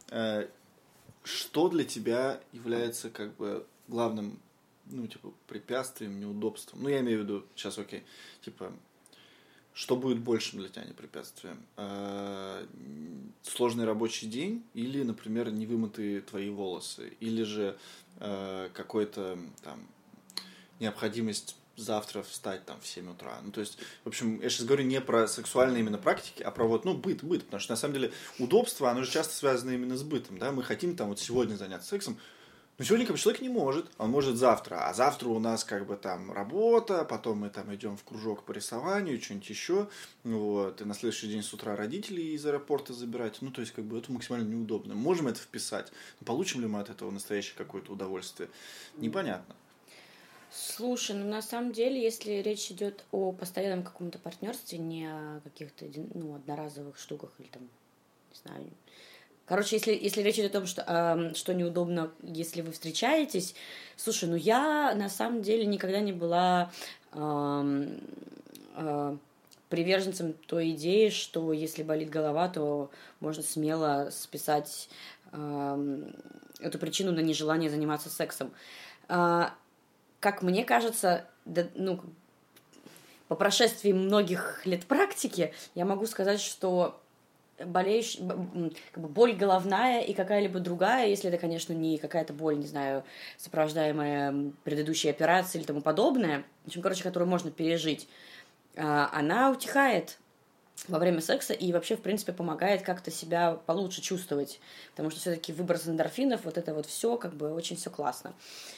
что для тебя является как бы главным, ну, типа, препятствием, неудобством? Ну, я имею в виду, сейчас, окей, типа, что будет большим для тебя, не препятствием? Э-э- сложный рабочий день или, например, невымытые твои волосы? Или же э- какой-то, там, необходимость завтра встать, там, в семь утра? Ну, то есть, в общем, я сейчас говорю не про сексуальные именно практики, а про вот, ну, быт, быт, потому что, на самом деле, удобство, оно же часто связано именно с бытом, да? Мы хотим, там, вот сегодня заняться сексом, но сегодня как бы человек не может, он может завтра, а завтра у нас как бы там работа, потом мы там идем в кружок по рисованию, что-нибудь еще, вот, и на следующий день с утра родителей из аэропорта забирать, ну, то есть как бы это максимально неудобно. Можем это вписать, но получим ли мы от этого настоящее какое-то удовольствие? Непонятно. Слушай, ну на самом деле, если речь идет о постоянном каком-то партнерстве, не о каких-то, ну, одноразовых штуках или там, не знаю... Короче, если, если речь идет о том, что, э, что неудобно, если вы встречаетесь, слушай, ну я на самом деле никогда не была э, э, приверженцем той идеи, что если болит голова, то можно смело списать э, эту причину на нежелание заниматься сексом. Э, как мне кажется, да, ну, по прошествии многих лет практики, я могу сказать, что болеешь, как бы боль головная и какая-либо другая, если это, конечно, не какая-то боль, не знаю, сопровождаемая предыдущей операцией или тому подобное, в общем, короче, которую можно пережить, она утихает во время секса и вообще, в принципе, помогает как-то себя получше чувствовать, потому что все-таки выброс эндорфинов, вот это вот все, как бы очень все классно.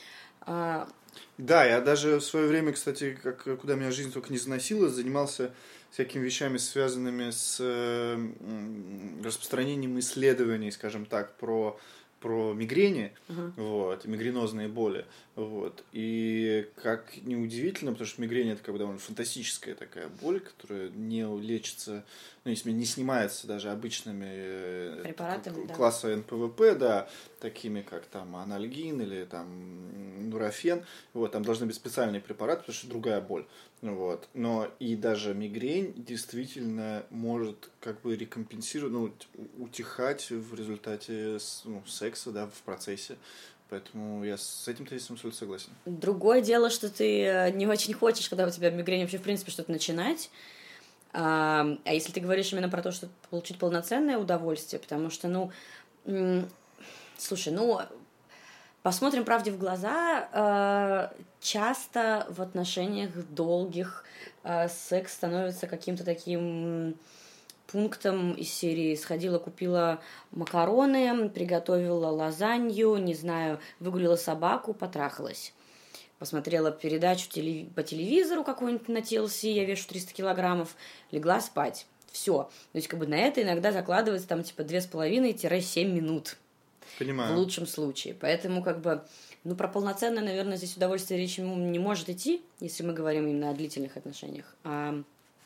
Да, я даже в свое время, кстати, как, куда меня жизнь только не заносила, занимался всякими вещами, связанными с э, распространением исследований, скажем так, про, про мигрени, uh-huh. вот, и мигренозные боли. Вот. И как неудивительно, потому что мигрень это как бы довольно фантастическая такая боль, которая не лечится, ну, если не снимается даже обычными препаратами, класса эн пэ вэ пэ, да, такими как там анальгин или там нурофен, вот, там должны быть специальные препараты, потому что другая боль, вот, но и даже мигрень действительно может как бы рекомпенсировать, ну, утихать в результате, ну, секса, да, в процессе. Поэтому я с этим тезисом абсолютно согласен. Другое дело, что ты не очень хочешь, когда у тебя мигрень, вообще, в принципе, что-то начинать. А, а если ты говоришь именно про то, что получить полноценное удовольствие, потому что, ну, м- слушай, ну, посмотрим правде в глаза, э- часто в отношениях долгих э- секс становится каким-то таким пунктом из серии «сходила, купила макароны, приготовила лазанью, не знаю, выгулила собаку, потрахалась». Посмотрела передачу телев... по телевизору какую-нибудь на ти эл си, я вешу триста килограммов, легла спать. Все. То есть, как бы на это иногда закладывается там типа две с половиной - семь минут. Понимаю. В лучшем случае. Поэтому, как бы, ну, про полноценное, наверное, здесь удовольствие речи не может идти, если мы говорим именно о длительных отношениях. А...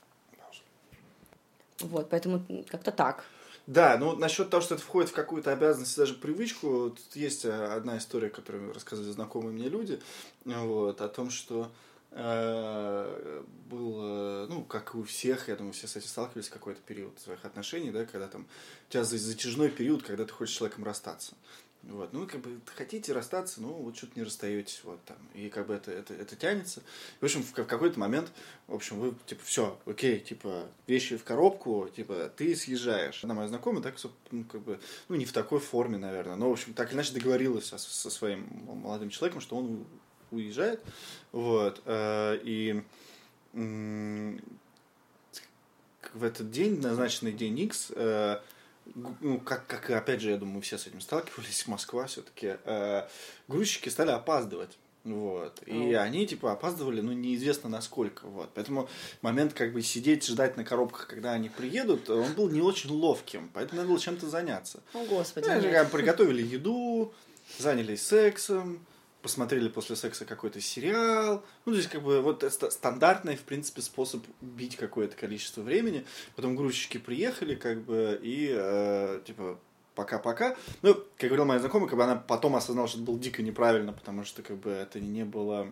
Вот, поэтому как-то так. Да, ну насчет того, что это входит в какую-то обязанность, даже привычку, тут есть одна история, которую рассказывали знакомые мне люди, вот, о том, что э, было, ну, как и у всех, я думаю, все с этим сталкивались в какой-то период своих отношений, да, когда там у тебя затяжной период, когда ты хочешь с человеком расстаться. Вот, ну, как бы, хотите расстаться, ну, вот что-то не расстаетесь, вот, там, и как бы это, это, это тянется. В общем, в, в какой-то момент, в общем, вы, типа, все, окей, типа, вещи в коробку, типа, ты съезжаешь. Она моя знакомая, так, ну, как бы, ну, не в такой форме, наверное, но, в общем, так или иначе договорилась со, со своим молодым человеком, что он уезжает, вот, э, и э, в этот день, назначенный день X, э, ну, как, как, опять же, я думаю, мы все с этим сталкивались, Москва все-таки, э, грузчики стали опаздывать, вот, и oh. они, типа, опаздывали, ну, неизвестно насколько, вот, поэтому момент, как бы, сидеть, ждать на коробках, когда они приедут, он был не очень ловким, поэтому надо было чем-то заняться. О, oh, Господи, ну, как, приготовили еду, занялись сексом, посмотрели после секса какой-то сериал. Ну, то есть, как бы, вот это стандартный, в принципе, способ убить какое-то количество времени. Потом грузчики приехали, как бы, и, э, типа, пока-пока. Ну, как говорила моя знакомая, как бы она потом осознала, что это было дико неправильно, потому что, как бы, это не было...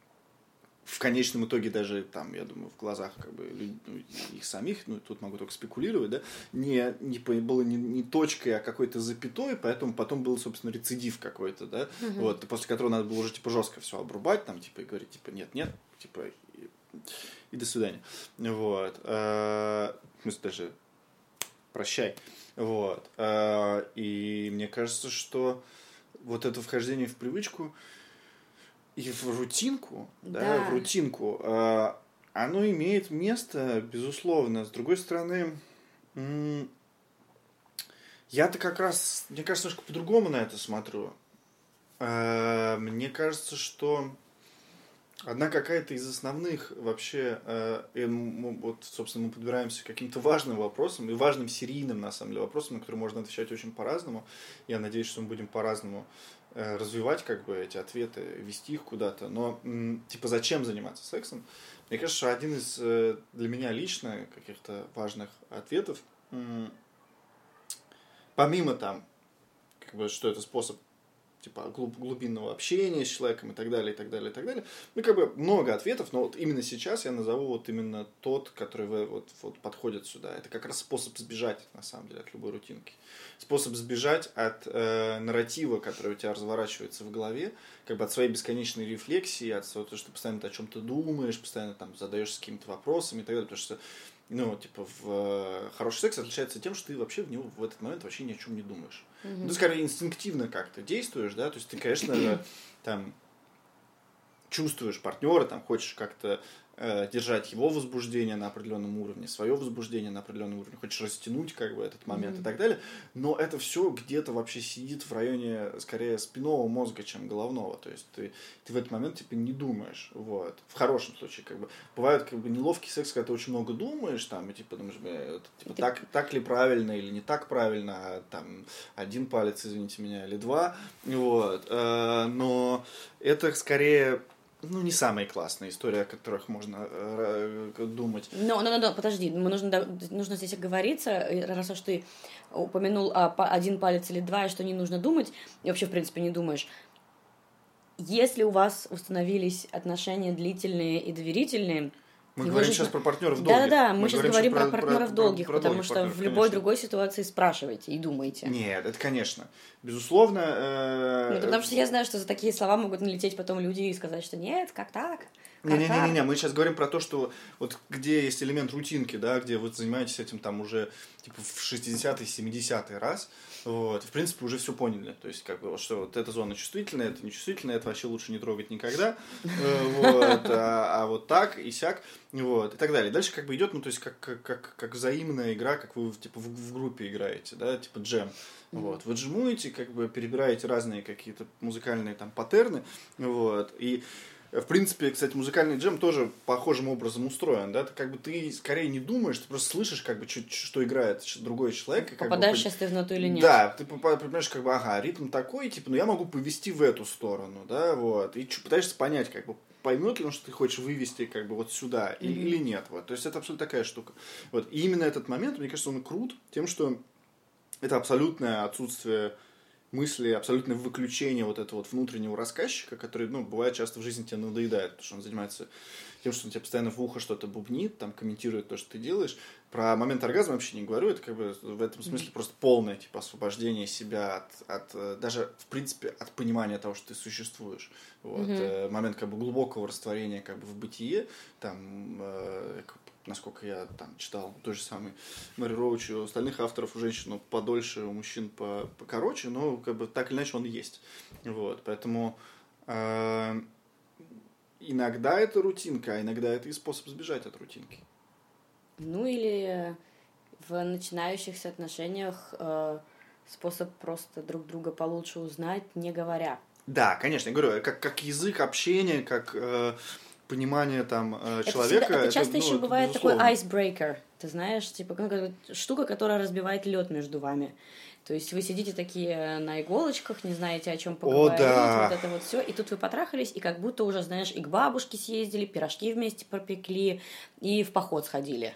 В конечном итоге даже, там, я думаю, в глазах, как бы, ну, их самих, ну, тут могу только спекулировать, да, не, не, было не, не точкой, а какой-то запятой, поэтому потом был, собственно, рецидив какой-то, да, uh-huh. вот, после которого надо было уже, типа, жестко все обрубать, там, типа, и говорить, типа, нет-нет, типа, и, и до свидания, вот, в смысле, даже прощай, вот, и мне кажется, что вот это вхождение в привычку и в рутинку, да, да, в рутинку, э, оно имеет место, безусловно. С другой стороны, м- я-то как раз, мне кажется, немножко по-другому на это смотрю. Э, мне кажется, что одна какая-то из основных вообще, э, и мы, вот, собственно, мы подбираемся к каким-то важным вопросам, и важным серийным, на самом деле, вопросам, на которые можно отвечать очень по-разному. Я надеюсь, что мы будем по-разному развивать, как бы, эти ответы, вести их куда-то. Но, типа, зачем заниматься сексом? Мне кажется, что один из, для меня лично, каких-то важных ответов, помимо там, как бы, что это способ, типа, глубинного общения с человеком и так далее, и так далее, и так далее. Ну, как бы, много ответов, но вот именно сейчас я назову вот именно тот, который вот, вот подходит сюда. Это как раз способ сбежать, на самом деле, от любой рутинки. Способ сбежать от э, нарратива, который у тебя разворачивается в голове, как бы от своей бесконечной рефлексии, от того, что ты постоянно о чем-то думаешь, постоянно там задаешься какими-то вопросами и так далее, потому что, ну, типа, в, э, хороший секс отличается тем, что ты вообще в него в этот момент вообще ни о чем не думаешь. Mm-hmm. Ты, скорее, инстинктивно как-то действуешь, да, то есть ты, конечно же, там, чувствуешь партнера, там, хочешь как-то э, держать его возбуждение на определенном уровне, свое возбуждение на определенном уровне, хочешь растянуть, как бы, этот момент mm-hmm. и так далее, но это все где-то вообще сидит в районе, скорее, спинного мозга, чем головного, то есть ты, ты в этот момент, типа, не думаешь, вот, в хорошем случае, как бы, бывает, как бы, неловкий секс, когда ты очень много думаешь, там, и, типа, думаешь, типа, ты... так, так ли правильно или не так правильно, а, там, один палец, извините меня, или два, вот, э, но это, скорее, ну, не самые классные истории, о которых можно э, думать. Но, но, но, подожди, мы нужно, нужно здесь оговориться, раз уж ты упомянул а, один палец или два, и что не нужно думать, и вообще, в принципе, не думаешь. Если у вас установились отношения длительные и доверительные... Мы говорим же... сейчас про партнеров долгих. Да-да-да, мы, мы сейчас говорим про, про партнеров про, долгих, про, про потому долгих что в любой конечно. другой ситуации спрашивайте и думайте. Нет, это конечно. Безусловно... Э... Ну, потому что я знаю, что за такие слова могут налететь потом люди и сказать, что нет, как так? Не-не-не, мы сейчас говорим про то, что вот где есть элемент рутинки, да, где вы занимаетесь этим там уже типа в шестидесятый, семидесятый раз, вот, в принципе, уже все поняли. То есть, как бы, вот, что вот эта зона чувствительная, это нечувствительная, это вообще лучше не трогать никогда, вот, а, а вот так и сяк, вот, и так далее. Дальше как бы идет, ну, то есть, как, как, как, как взаимная игра, как вы, типа, в, в группе играете, да, типа джем. Вот, вы джемуете, как бы перебираете разные какие-то музыкальные там паттерны, вот, и в принципе, кстати, музыкальный джем тоже похожим образом устроен, да, ты как бы ты скорее не думаешь, ты просто слышишь, как бы, что играет другой человек. Попадаешь как бы, сейчас ты в ноту или нет. Да, ты понимаешь, как бы, ага, ритм такой, типа, ну я могу повести в эту сторону, да, вот, и пытаешься понять, как бы, поймет ли он, что ты хочешь вывести, как бы, вот сюда, mm-hmm. или нет, вот, то есть это абсолютно такая штука. Вот, и именно этот момент, мне кажется, он крут тем, что это абсолютное отсутствие мысли, абсолютное выключение вот этого вот внутреннего рассказчика, который, ну, бывает часто в жизни тебе надоедает, потому что он занимается тем, что он тебе постоянно в ухо что-то бубнит, там, комментирует то, что ты делаешь. Про момент оргазма вообще не говорю, это как бы в этом смысле mm-hmm. просто полное, типа, освобождение себя от, от, даже, в принципе, от понимания того, что ты существуешь. Вот. Mm-hmm. Момент, как бы, глубокого растворения, как бы, в бытие, там, э, насколько я там читал той же самой Мэри Роуч, у остальных авторов у женщин подольше, у мужчин по, покороче, но как бы так или иначе он есть. Вот, поэтому э, иногда это рутинка, а иногда это и способ сбежать от рутинки. Ну или в начинающихся отношениях э, способ просто друг друга получше узнать, не говоря. Да, конечно, я говорю, как, как язык общения, как... Э, понимание там это человека. Всегда, это часто это, еще ну, бывает безусловно. такой icebreaker, ты знаешь, типа ну, штука, которая разбивает лед между вами. То есть вы сидите такие на иголочках, не знаете, о чем поговорить, о, да. вот это вот все, и тут вы потрахались, и как будто уже, знаешь, и к бабушке съездили, пирожки вместе пропекли, и в поход сходили.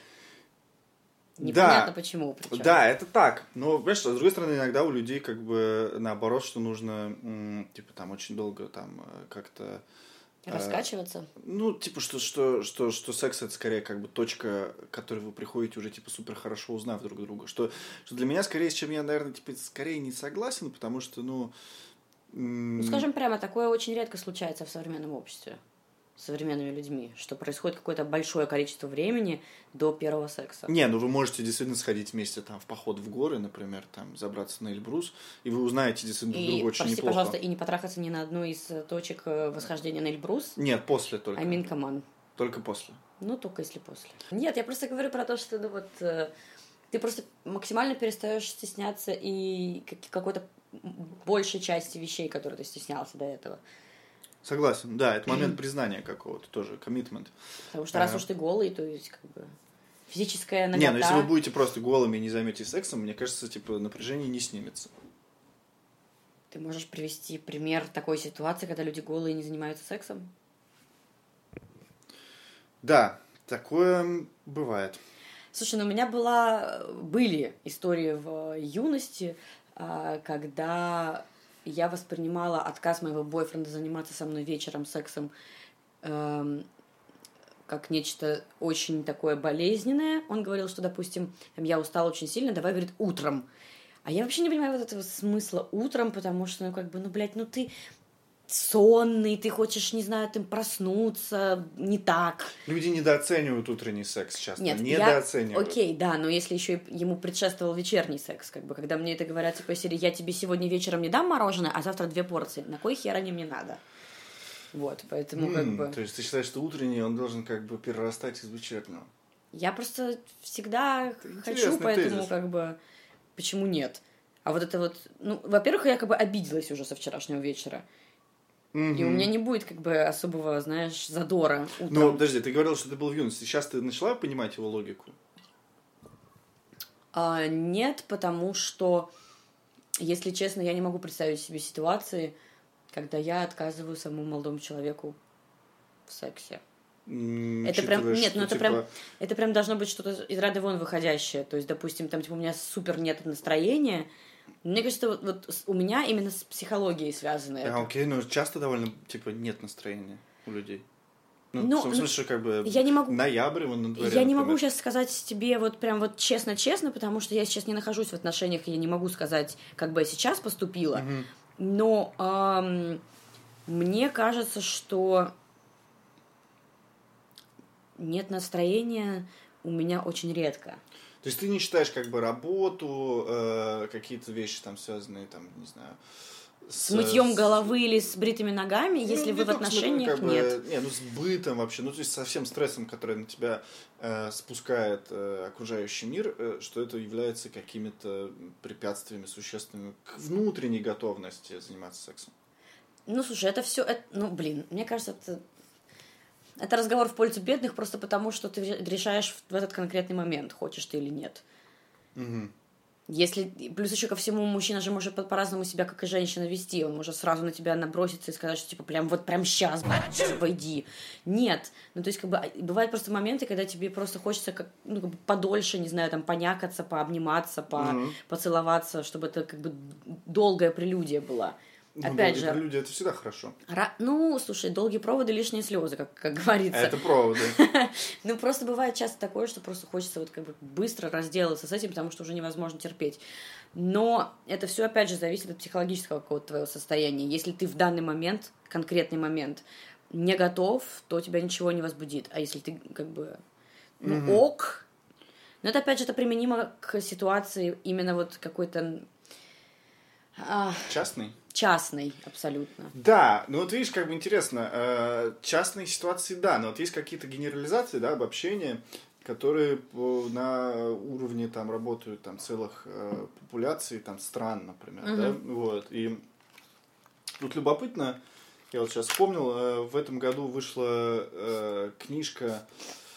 Непонятно да, почему. Причем. Да, это так. Но, понимаешь, с другой стороны, иногда у людей как бы наоборот, что нужно, м, типа, там очень долго там как-то раскачиваться? А, ну, типа, что, что, что, что секс это скорее как бы точка, к которой вы приходите уже типа супер хорошо узнав друг друга. Что, что для меня скорее, с чем я, наверное, типа, скорее не согласен, потому что, ну... М- ну, скажем прямо, такое очень редко случается в современном обществе. С современными людьми, что происходит какое-то большое количество времени до первого секса. Не, ну вы можете действительно сходить вместе там в поход в горы, например, там забраться на Эльбрус, и вы узнаете действительно друг друга очень прости, неплохо. пожалуйста, и не потрахаться ни на одну из точек восхождения на Эльбрус? Нет, после только. I mean, come on. Только после. Ну, только если после. Нет, я просто говорю про то, что ну, вот, э, ты просто максимально перестаешь стесняться и какой-то большей части вещей, которые ты стеснялся до этого. Согласен, да, это момент признания какого-то тоже, коммитмент. Потому что раз уж ты голый, то есть как бы физическая нагота... Не, ну если вы будете просто голыми и не займетесь сексом, мне кажется, типа напряжение не снимется. Ты можешь привести пример такой ситуации, когда люди голые не занимаются сексом? Да, такое бывает. Слушай, ну у меня была... были истории в юности, когда... я воспринимала отказ моего бойфренда заниматься со мной вечером сексом эм, как нечто очень такое болезненное. Он говорил, что, допустим, я устала очень сильно, давай, говорит, утром. А я вообще не понимаю вот этого смысла утром, потому что, ну, как бы, ну, блядь, ну, ты сонный, ты хочешь, не знаю, ты проснуться, не так. Люди недооценивают утренний секс часто. Нет, недооценивают. Я... Окей, да, но если еще ему предшествовал вечерний секс, как бы, когда мне это говорят, типа, серии, я тебе сегодня вечером не дам мороженое, а завтра две порции, на кой хер они мне надо? Вот, поэтому, mm, как бы... То есть ты считаешь, что утренний, он должен, как бы, перерастать из вечернего? Я просто всегда хочу, поэтому, тезис. Как бы, почему нет? А вот это вот... Ну, во-первых, я, как бы, обиделась уже со вчерашнего вечера. Mm-hmm. И у меня не будет, как бы, особого, знаешь, задора утром. Ну, подожди, ты говорила, что ты был в юности. Сейчас ты начала понимать его логику? А, нет, потому что, если честно, я не могу представить себе ситуации, когда я отказываю самому молодому человеку в сексе. Mm, это прям, нет, ну это типа... прям, это прям должно быть что-то из ряда вон выходящее. То есть, допустим, там, типа, у меня супер нет настроения. Мне кажется, вот, вот у меня именно с психологией связано это. А, окей, но часто довольно, типа, нет настроения у людей. Ну, ну, в том смысле, как бы, я не могу, ноябрь, вон на дворе, Я например. не могу сейчас сказать тебе вот прям вот честно-честно, потому что я сейчас не нахожусь в отношениях, и я не могу сказать, как бы я сейчас поступила. Mm-hmm. Но эм, мне кажется, что нет настроения у меня очень редко. То есть ты не считаешь как бы работу, э, какие-то вещи там связанные, там, не знаю... С, с мытьем с... головы или с бритыми ногами, ну, если вы в отношениях, смысле, как бы, нет. Не, ну с бытом вообще, ну то есть со всем стрессом, который на тебя э, спускает э, окружающий мир, э, что это является какими-то препятствиями существенными к внутренней готовности заниматься сексом. Ну, слушай, это все, это, ну, блин, мне кажется, это... Это разговор в пользу бедных просто потому, что ты решаешь в этот конкретный момент, хочешь ты или нет. Угу. Если... Плюс еще ко всему, мужчина же может по-разному себя, как и женщина, вести. Он может сразу на тебя наброситься и сказать, что типа прям вот прям сейчас, войди. Нет. Ну, то есть, как бы, бывают просто моменты, когда тебе просто хочется как, ну, как бы подольше, не знаю, там, понякаться, пообниматься, по... угу. поцеловаться, чтобы это как бы долгая прелюдия была. Ну, Опять же, люди это всегда хорошо. Ра... Ну, слушай, долгие проводы, лишние слезы, как, как говорится. Это проводы. Ну, просто бывает часто такое, что просто хочется вот как бы быстро разделаться с этим, потому что уже невозможно терпеть. Но это все, опять же, зависит от психологического какого-то твоего состояния. Если ты в данный момент, конкретный момент, не готов, то тебя ничего не возбудит. А если ты как бы, ну, mm-hmm. ок. Но это, опять же, это применимо к ситуации именно вот какой-то... А... Частный? Частный, абсолютно. Да, ну вот видишь, как бы интересно, э, частные ситуации, да, но вот есть какие-то генерализации, да, обобщения, которые по, на уровне там работают там целых э, популяций, там стран, например, uh-huh. да, вот, и тут любопытно, я вот сейчас вспомнил, э, в этом году вышла э, книжка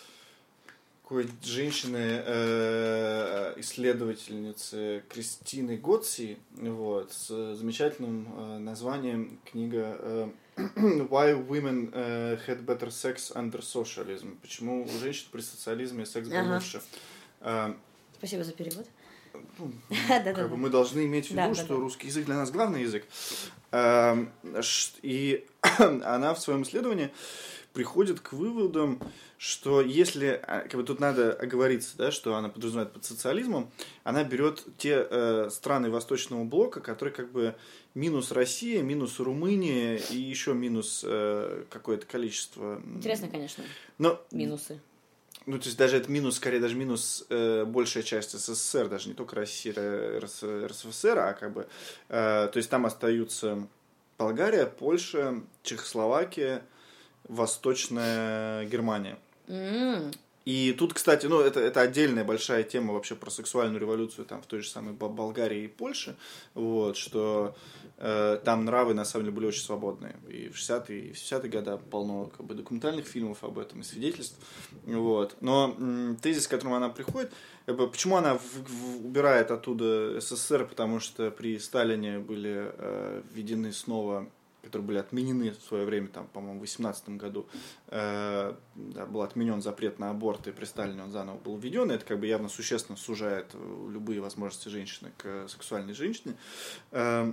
какой женщины, э, исследовательницы Кристины Готси, вот, с замечательным э, названием книга э, Why Women uh, Had Better Sex Under Socialism. Почему у женщин при социализме секс был ага. лучше. Э, Спасибо за перевод. Ну, как бы мы должны иметь в виду, что русский язык для нас главный язык. Э, и она в своем исследовании приходит к выводам, что если, как бы тут надо оговориться, да, что она подразумевает под социализмом, она берет те э, страны Восточного блока, которые как бы минус Россия, минус Румыния и еще минус э, какое-то количество. Интересно, конечно. Но, минусы. Ну, то есть даже это минус, скорее даже минус э, большая часть СССР, даже не только Россия, РС, РСФСР, а как бы, э, то есть там остаются Болгария, Польша, Чехословакия, Восточная Германия. Mm. И тут, кстати, ну, это, это отдельная большая тема вообще про сексуальную революцию там, в той же самой Болгарии и Польше, вот, что э, там нравы, на самом деле, были очень свободные. И в шестидесятые, и в семидесятые годы полно как бы, документальных фильмов об этом и свидетельств. Вот. Но м, тезис, к которому она приходит, как бы, почему она в, в, убирает оттуда СССР, потому что при Сталине были э, введены снова... которые были отменены в свое время, там, по-моему, в восемнадцатом году, э, да, был отменен запрет на аборт, и при Сталине он заново был введен, и это как бы явно существенно сужает любые возможности женщины к сексуальной женщине. Э,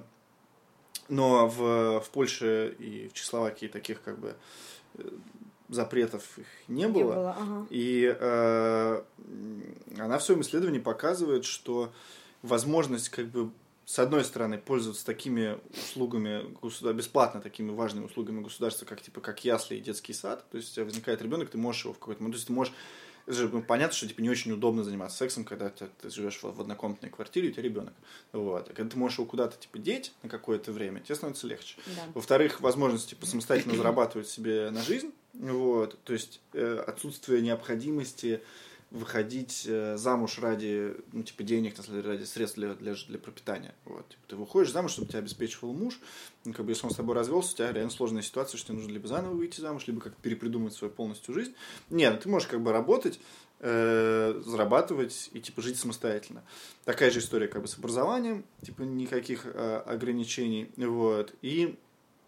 но в, в Польше и в Чехословакии таких как бы запретов их не было. Не было, ага. И э, она в своем исследовании показывает, что возможность как бы с одной стороны, пользоваться такими услугами, бесплатно такими важными услугами государства, как типа как ясли и детский сад. То есть у тебя возникает ребенок, ты можешь его в какой-то момент. То есть ты можешь. Это же, ну, понятно, что типа, не очень удобно заниматься сексом, когда ты, ты живешь в, в однокомнатной квартире, и у тебя ребенок. Вот. А когда ты можешь его куда-то типа деть на какое-то время, тебе становится легче. Да. Во-вторых, возможность типа, самостоятельно зарабатывать себе на жизнь. Вот. То есть э, отсутствие необходимости выходить э, замуж ради, ну, типа, денег, ради средств для, для, для пропитания. Вот. Типа, ты выходишь замуж, чтобы тебя обеспечивал муж. Ну, как бы, если он с тобой развелся, у тебя реально сложная ситуация, что тебе нужно либо заново выйти замуж, либо как-то перепридумать свою полностью жизнь. Нет, ты можешь как бы работать, э, зарабатывать и типа жить самостоятельно. Такая же история как бы с образованием, типа никаких э, ограничений. Вот. И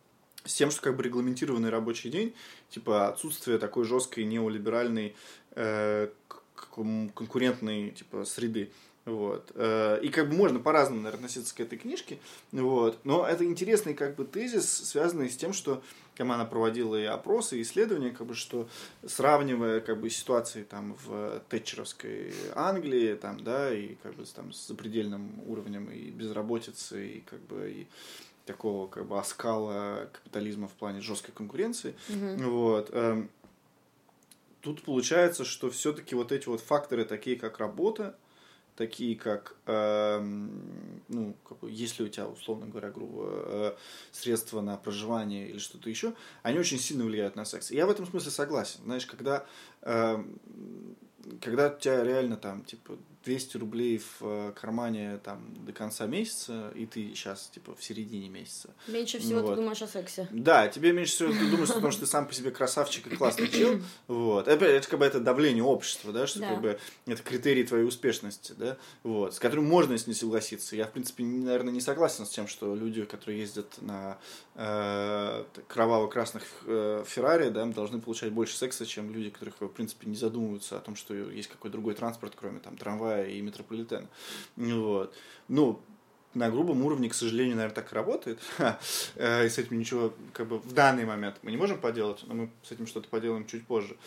с тем, что как бы регламентированный рабочий день, типа отсутствие такой жесткой неолиберальной э, конкурентной типа среды. Вот. И как бы можно по-разному, наверное, относиться к этой книжке. Вот. Но это интересный как бы тезис, связанный с тем, что команда проводила и опросы, и исследования, как бы, что сравнивая как бы, ситуации там, в тэтчеровской Англии, там, да, и как бы, там, с запредельным уровнем и безработицы, и, как бы, и такого как бы, оскала капитализма в плане жесткой конкуренции. Mm-hmm. Вот. Тут получается, что все-таки вот эти вот факторы, такие как работа, такие как, э, ну, как бы, если у тебя, условно говоря, грубо, э, средства на проживание или что-то еще, они очень сильно влияют на секс. И я в этом смысле согласен. Знаешь, когда, э, когда у тебя реально там, типа, двести рублей в кармане там, до конца месяца, и ты сейчас, типа, в середине месяца. Меньше всего вот. Ты думаешь о сексе. Да, тебе меньше всего ты думаешь, потому что ты сам по себе красавчик и классный чел. Вот. Это, это как бы это давление общества, да, что да. Как бы это критерий твоей успешности, да, вот, с которым можно с ней согласиться. Я, в принципе, наверное, не согласен с тем, что люди, которые ездят на э, кроваво-красных э, Феррари, да, должны получать больше секса, чем люди, которые, в принципе, не задумываются о том, что есть какой-то другой транспорт, кроме там трамвая и метрополитена. Вот. Ну, на грубом уровне, к сожалению, наверное, так и работает. И с этим ничего, как бы, в данный момент мы не можем поделать, но мы с этим что-то поделаем чуть позже.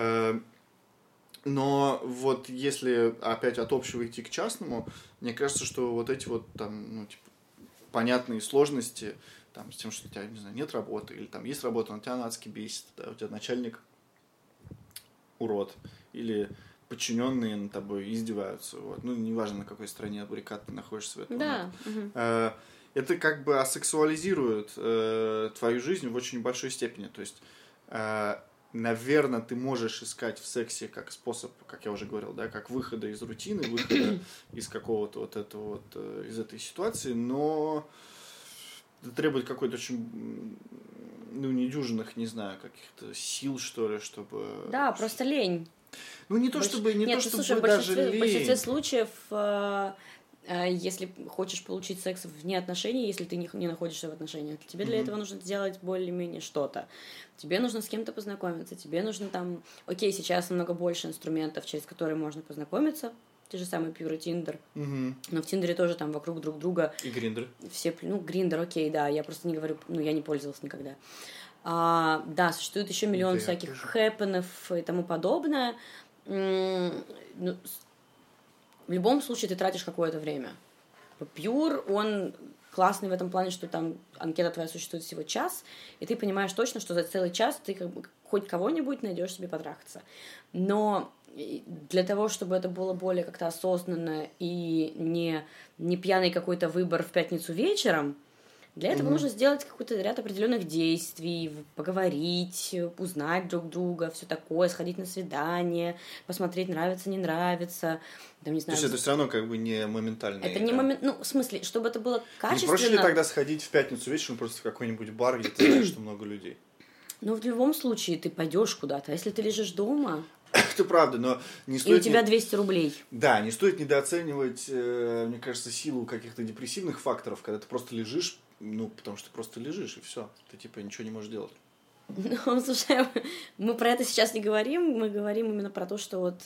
Но вот если опять от общего идти к частному, мне кажется, что вот эти вот там, ну, типа, понятные сложности, там, с тем, что у тебя, не знаю, нет работы, или там есть работа, но тебя она адски бесит, да, у тебя начальник урод, или подчиненные над тобой издеваются. Вот. Ну, неважно, на какой стороне баррикад ты находишься в этом да. момент. Угу. Это как бы асексуализирует э, твою жизнь в очень большой степени. То есть, э, наверное, ты можешь искать в сексе как способ, как я уже говорил, да, как выхода из рутины, выхода из какого-то вот этого вот, э, из этой ситуации, но это требует какой-то очень, ну, недюжинных, не знаю, каких-то сил, что ли, чтобы... Да, просто лень. Ну, не то, Больш... чтобы, не Нет, то, ну, чтобы слушай, даже в большинстве, лень. в большинстве случаев, э, э, если хочешь получить секс вне отношений, если ты не, не находишься в отношениях, тебе для mm-hmm. этого нужно сделать более-менее что-то. Тебе нужно с кем-то познакомиться, тебе нужно там... Окей, сейчас намного больше инструментов, через которые можно познакомиться. Те же самые Pure и Tinder. Mm-hmm. Но в Тиндере тоже там вокруг друг друга... И Grindr. Все, ну, Grindr, окей, да, я просто не говорю... Ну, я не пользовалась никогда. А, да, существует еще миллион да, всяких хэппенов и тому подобное. Ну, в любом случае ты тратишь какое-то время. Pure, он классный в этом плане, что там анкета твоя существует всего час, и ты понимаешь точно, что за целый час ты как бы хоть кого-нибудь найдешь себе потрахаться. Но для того, чтобы это было более как-то осознанно и не, не пьяный какой-то выбор в пятницу вечером, для этого mm-hmm. нужно сделать какой-то ряд определенных действий, поговорить, узнать друг друга, все такое, сходить на свидание, посмотреть, нравится, не нравится. Там, не знаю, то есть это все равно как бы не моментально. Это не момент, ну, в смысле, чтобы это было качественно. Не проще ли тогда сходить в пятницу вечером просто в какой-нибудь бар, где ты знаешь, что много людей? Ну, в любом случае, ты пойдешь куда-то. А если ты лежишь дома... Это правда, но не стоит... И у тебя не... двести рублей. Да, не стоит недооценивать, э, мне кажется, силу каких-то депрессивных факторов, когда ты просто лежишь, ну, потому что ты просто лежишь, и все. Ты, типа, ничего не можешь делать. Ну, слушай, мы про это сейчас не говорим, мы говорим именно про то, что вот...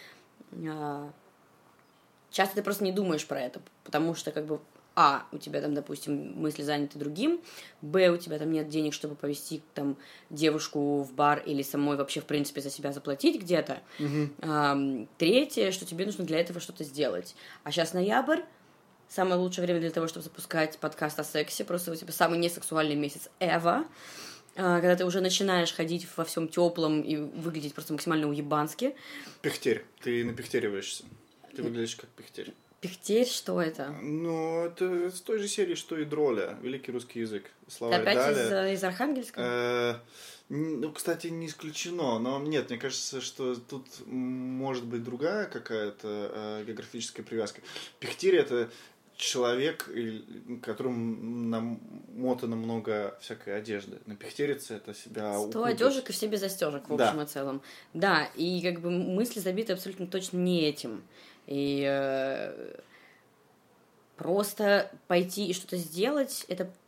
Э, часто ты просто не думаешь про это, потому что, как бы, а, у тебя там, допустим, мысли заняты другим, б, у тебя там нет денег, чтобы повезти там девушку в бар или самой вообще, в принципе, за себя заплатить где-то. Угу. А, третье, что тебе нужно для этого что-то сделать. А сейчас ноябрь, самое лучшее время для того, чтобы запускать подкаст о сексе, просто у тебя самый несексуальный месяц ever, когда ты уже начинаешь ходить во всем теплом и выглядеть просто максимально уебански. Пихтерь. Ты напихтериваешься. Ты выглядишь как пихтерь. Пихтерь, что это? Ну, это с той же серии, что и Дроля, великий русский язык. Слова Ты опять Даля. из, из Архангельска? Э, ну, кстати, не исключено, но нет, мне кажется, что тут может быть другая какая-то э, географическая привязка. Пихтерь — это человек, которому намотано много всякой одежды. Напихтериться — это себя Сто укутать. одежек и все без застежек, в общем да. и целом. Да, и как бы мысли забиты абсолютно точно не этим. И э, просто пойти и что-то сделать, это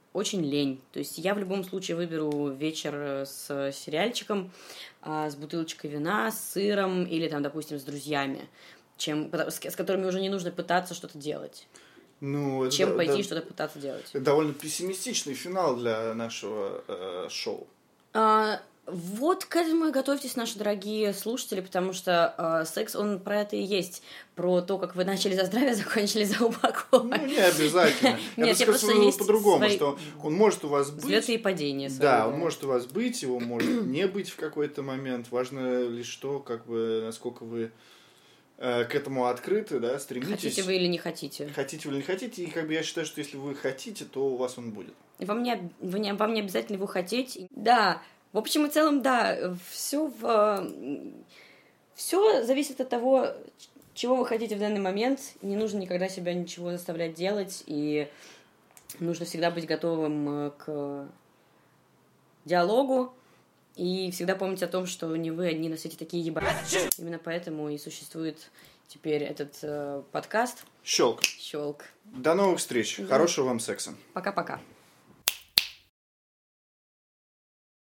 очень лень. То есть я в любом случае выберу вечер с сериальчиком, с бутылочкой вина, с сыром или, там, допустим, с друзьями, чем, с которыми уже не нужно пытаться что-то делать. Ну, это чем да, пойти да, что-то пытаться делать. Это довольно пессимистичный финал для нашего э, шоу. А, вот к этому и готовьтесь, наши дорогие слушатели, потому что э, секс, он про это и есть. Про то, как вы начали за здравие, закончили за упокой. Ну, не обязательно. Я бы сказал по-другому, что он может у вас быть... Взлеты и падения. Да, он может у вас быть, его может не быть в какой-то момент. Важно лишь то, как бы, насколько вы к этому открыты, да, стремитесь. Хотите вы или не хотите. Хотите вы или не хотите, и как бы я считаю, что если вы хотите, то у вас он будет. И вам не, вы не, вам не обязательно его хотеть. Да, в общем и целом, да, все в... Все зависит от того, чего вы хотите в данный момент. Не нужно никогда себя ничего заставлять делать, и нужно всегда быть готовым к диалогу. И всегда помнить о том, что не вы одни на свете такие ебать. Именно поэтому и существует теперь этот э, подкаст. Щелк. Щелк. До новых встреч. Да. Хорошего вам секса. Пока-пока.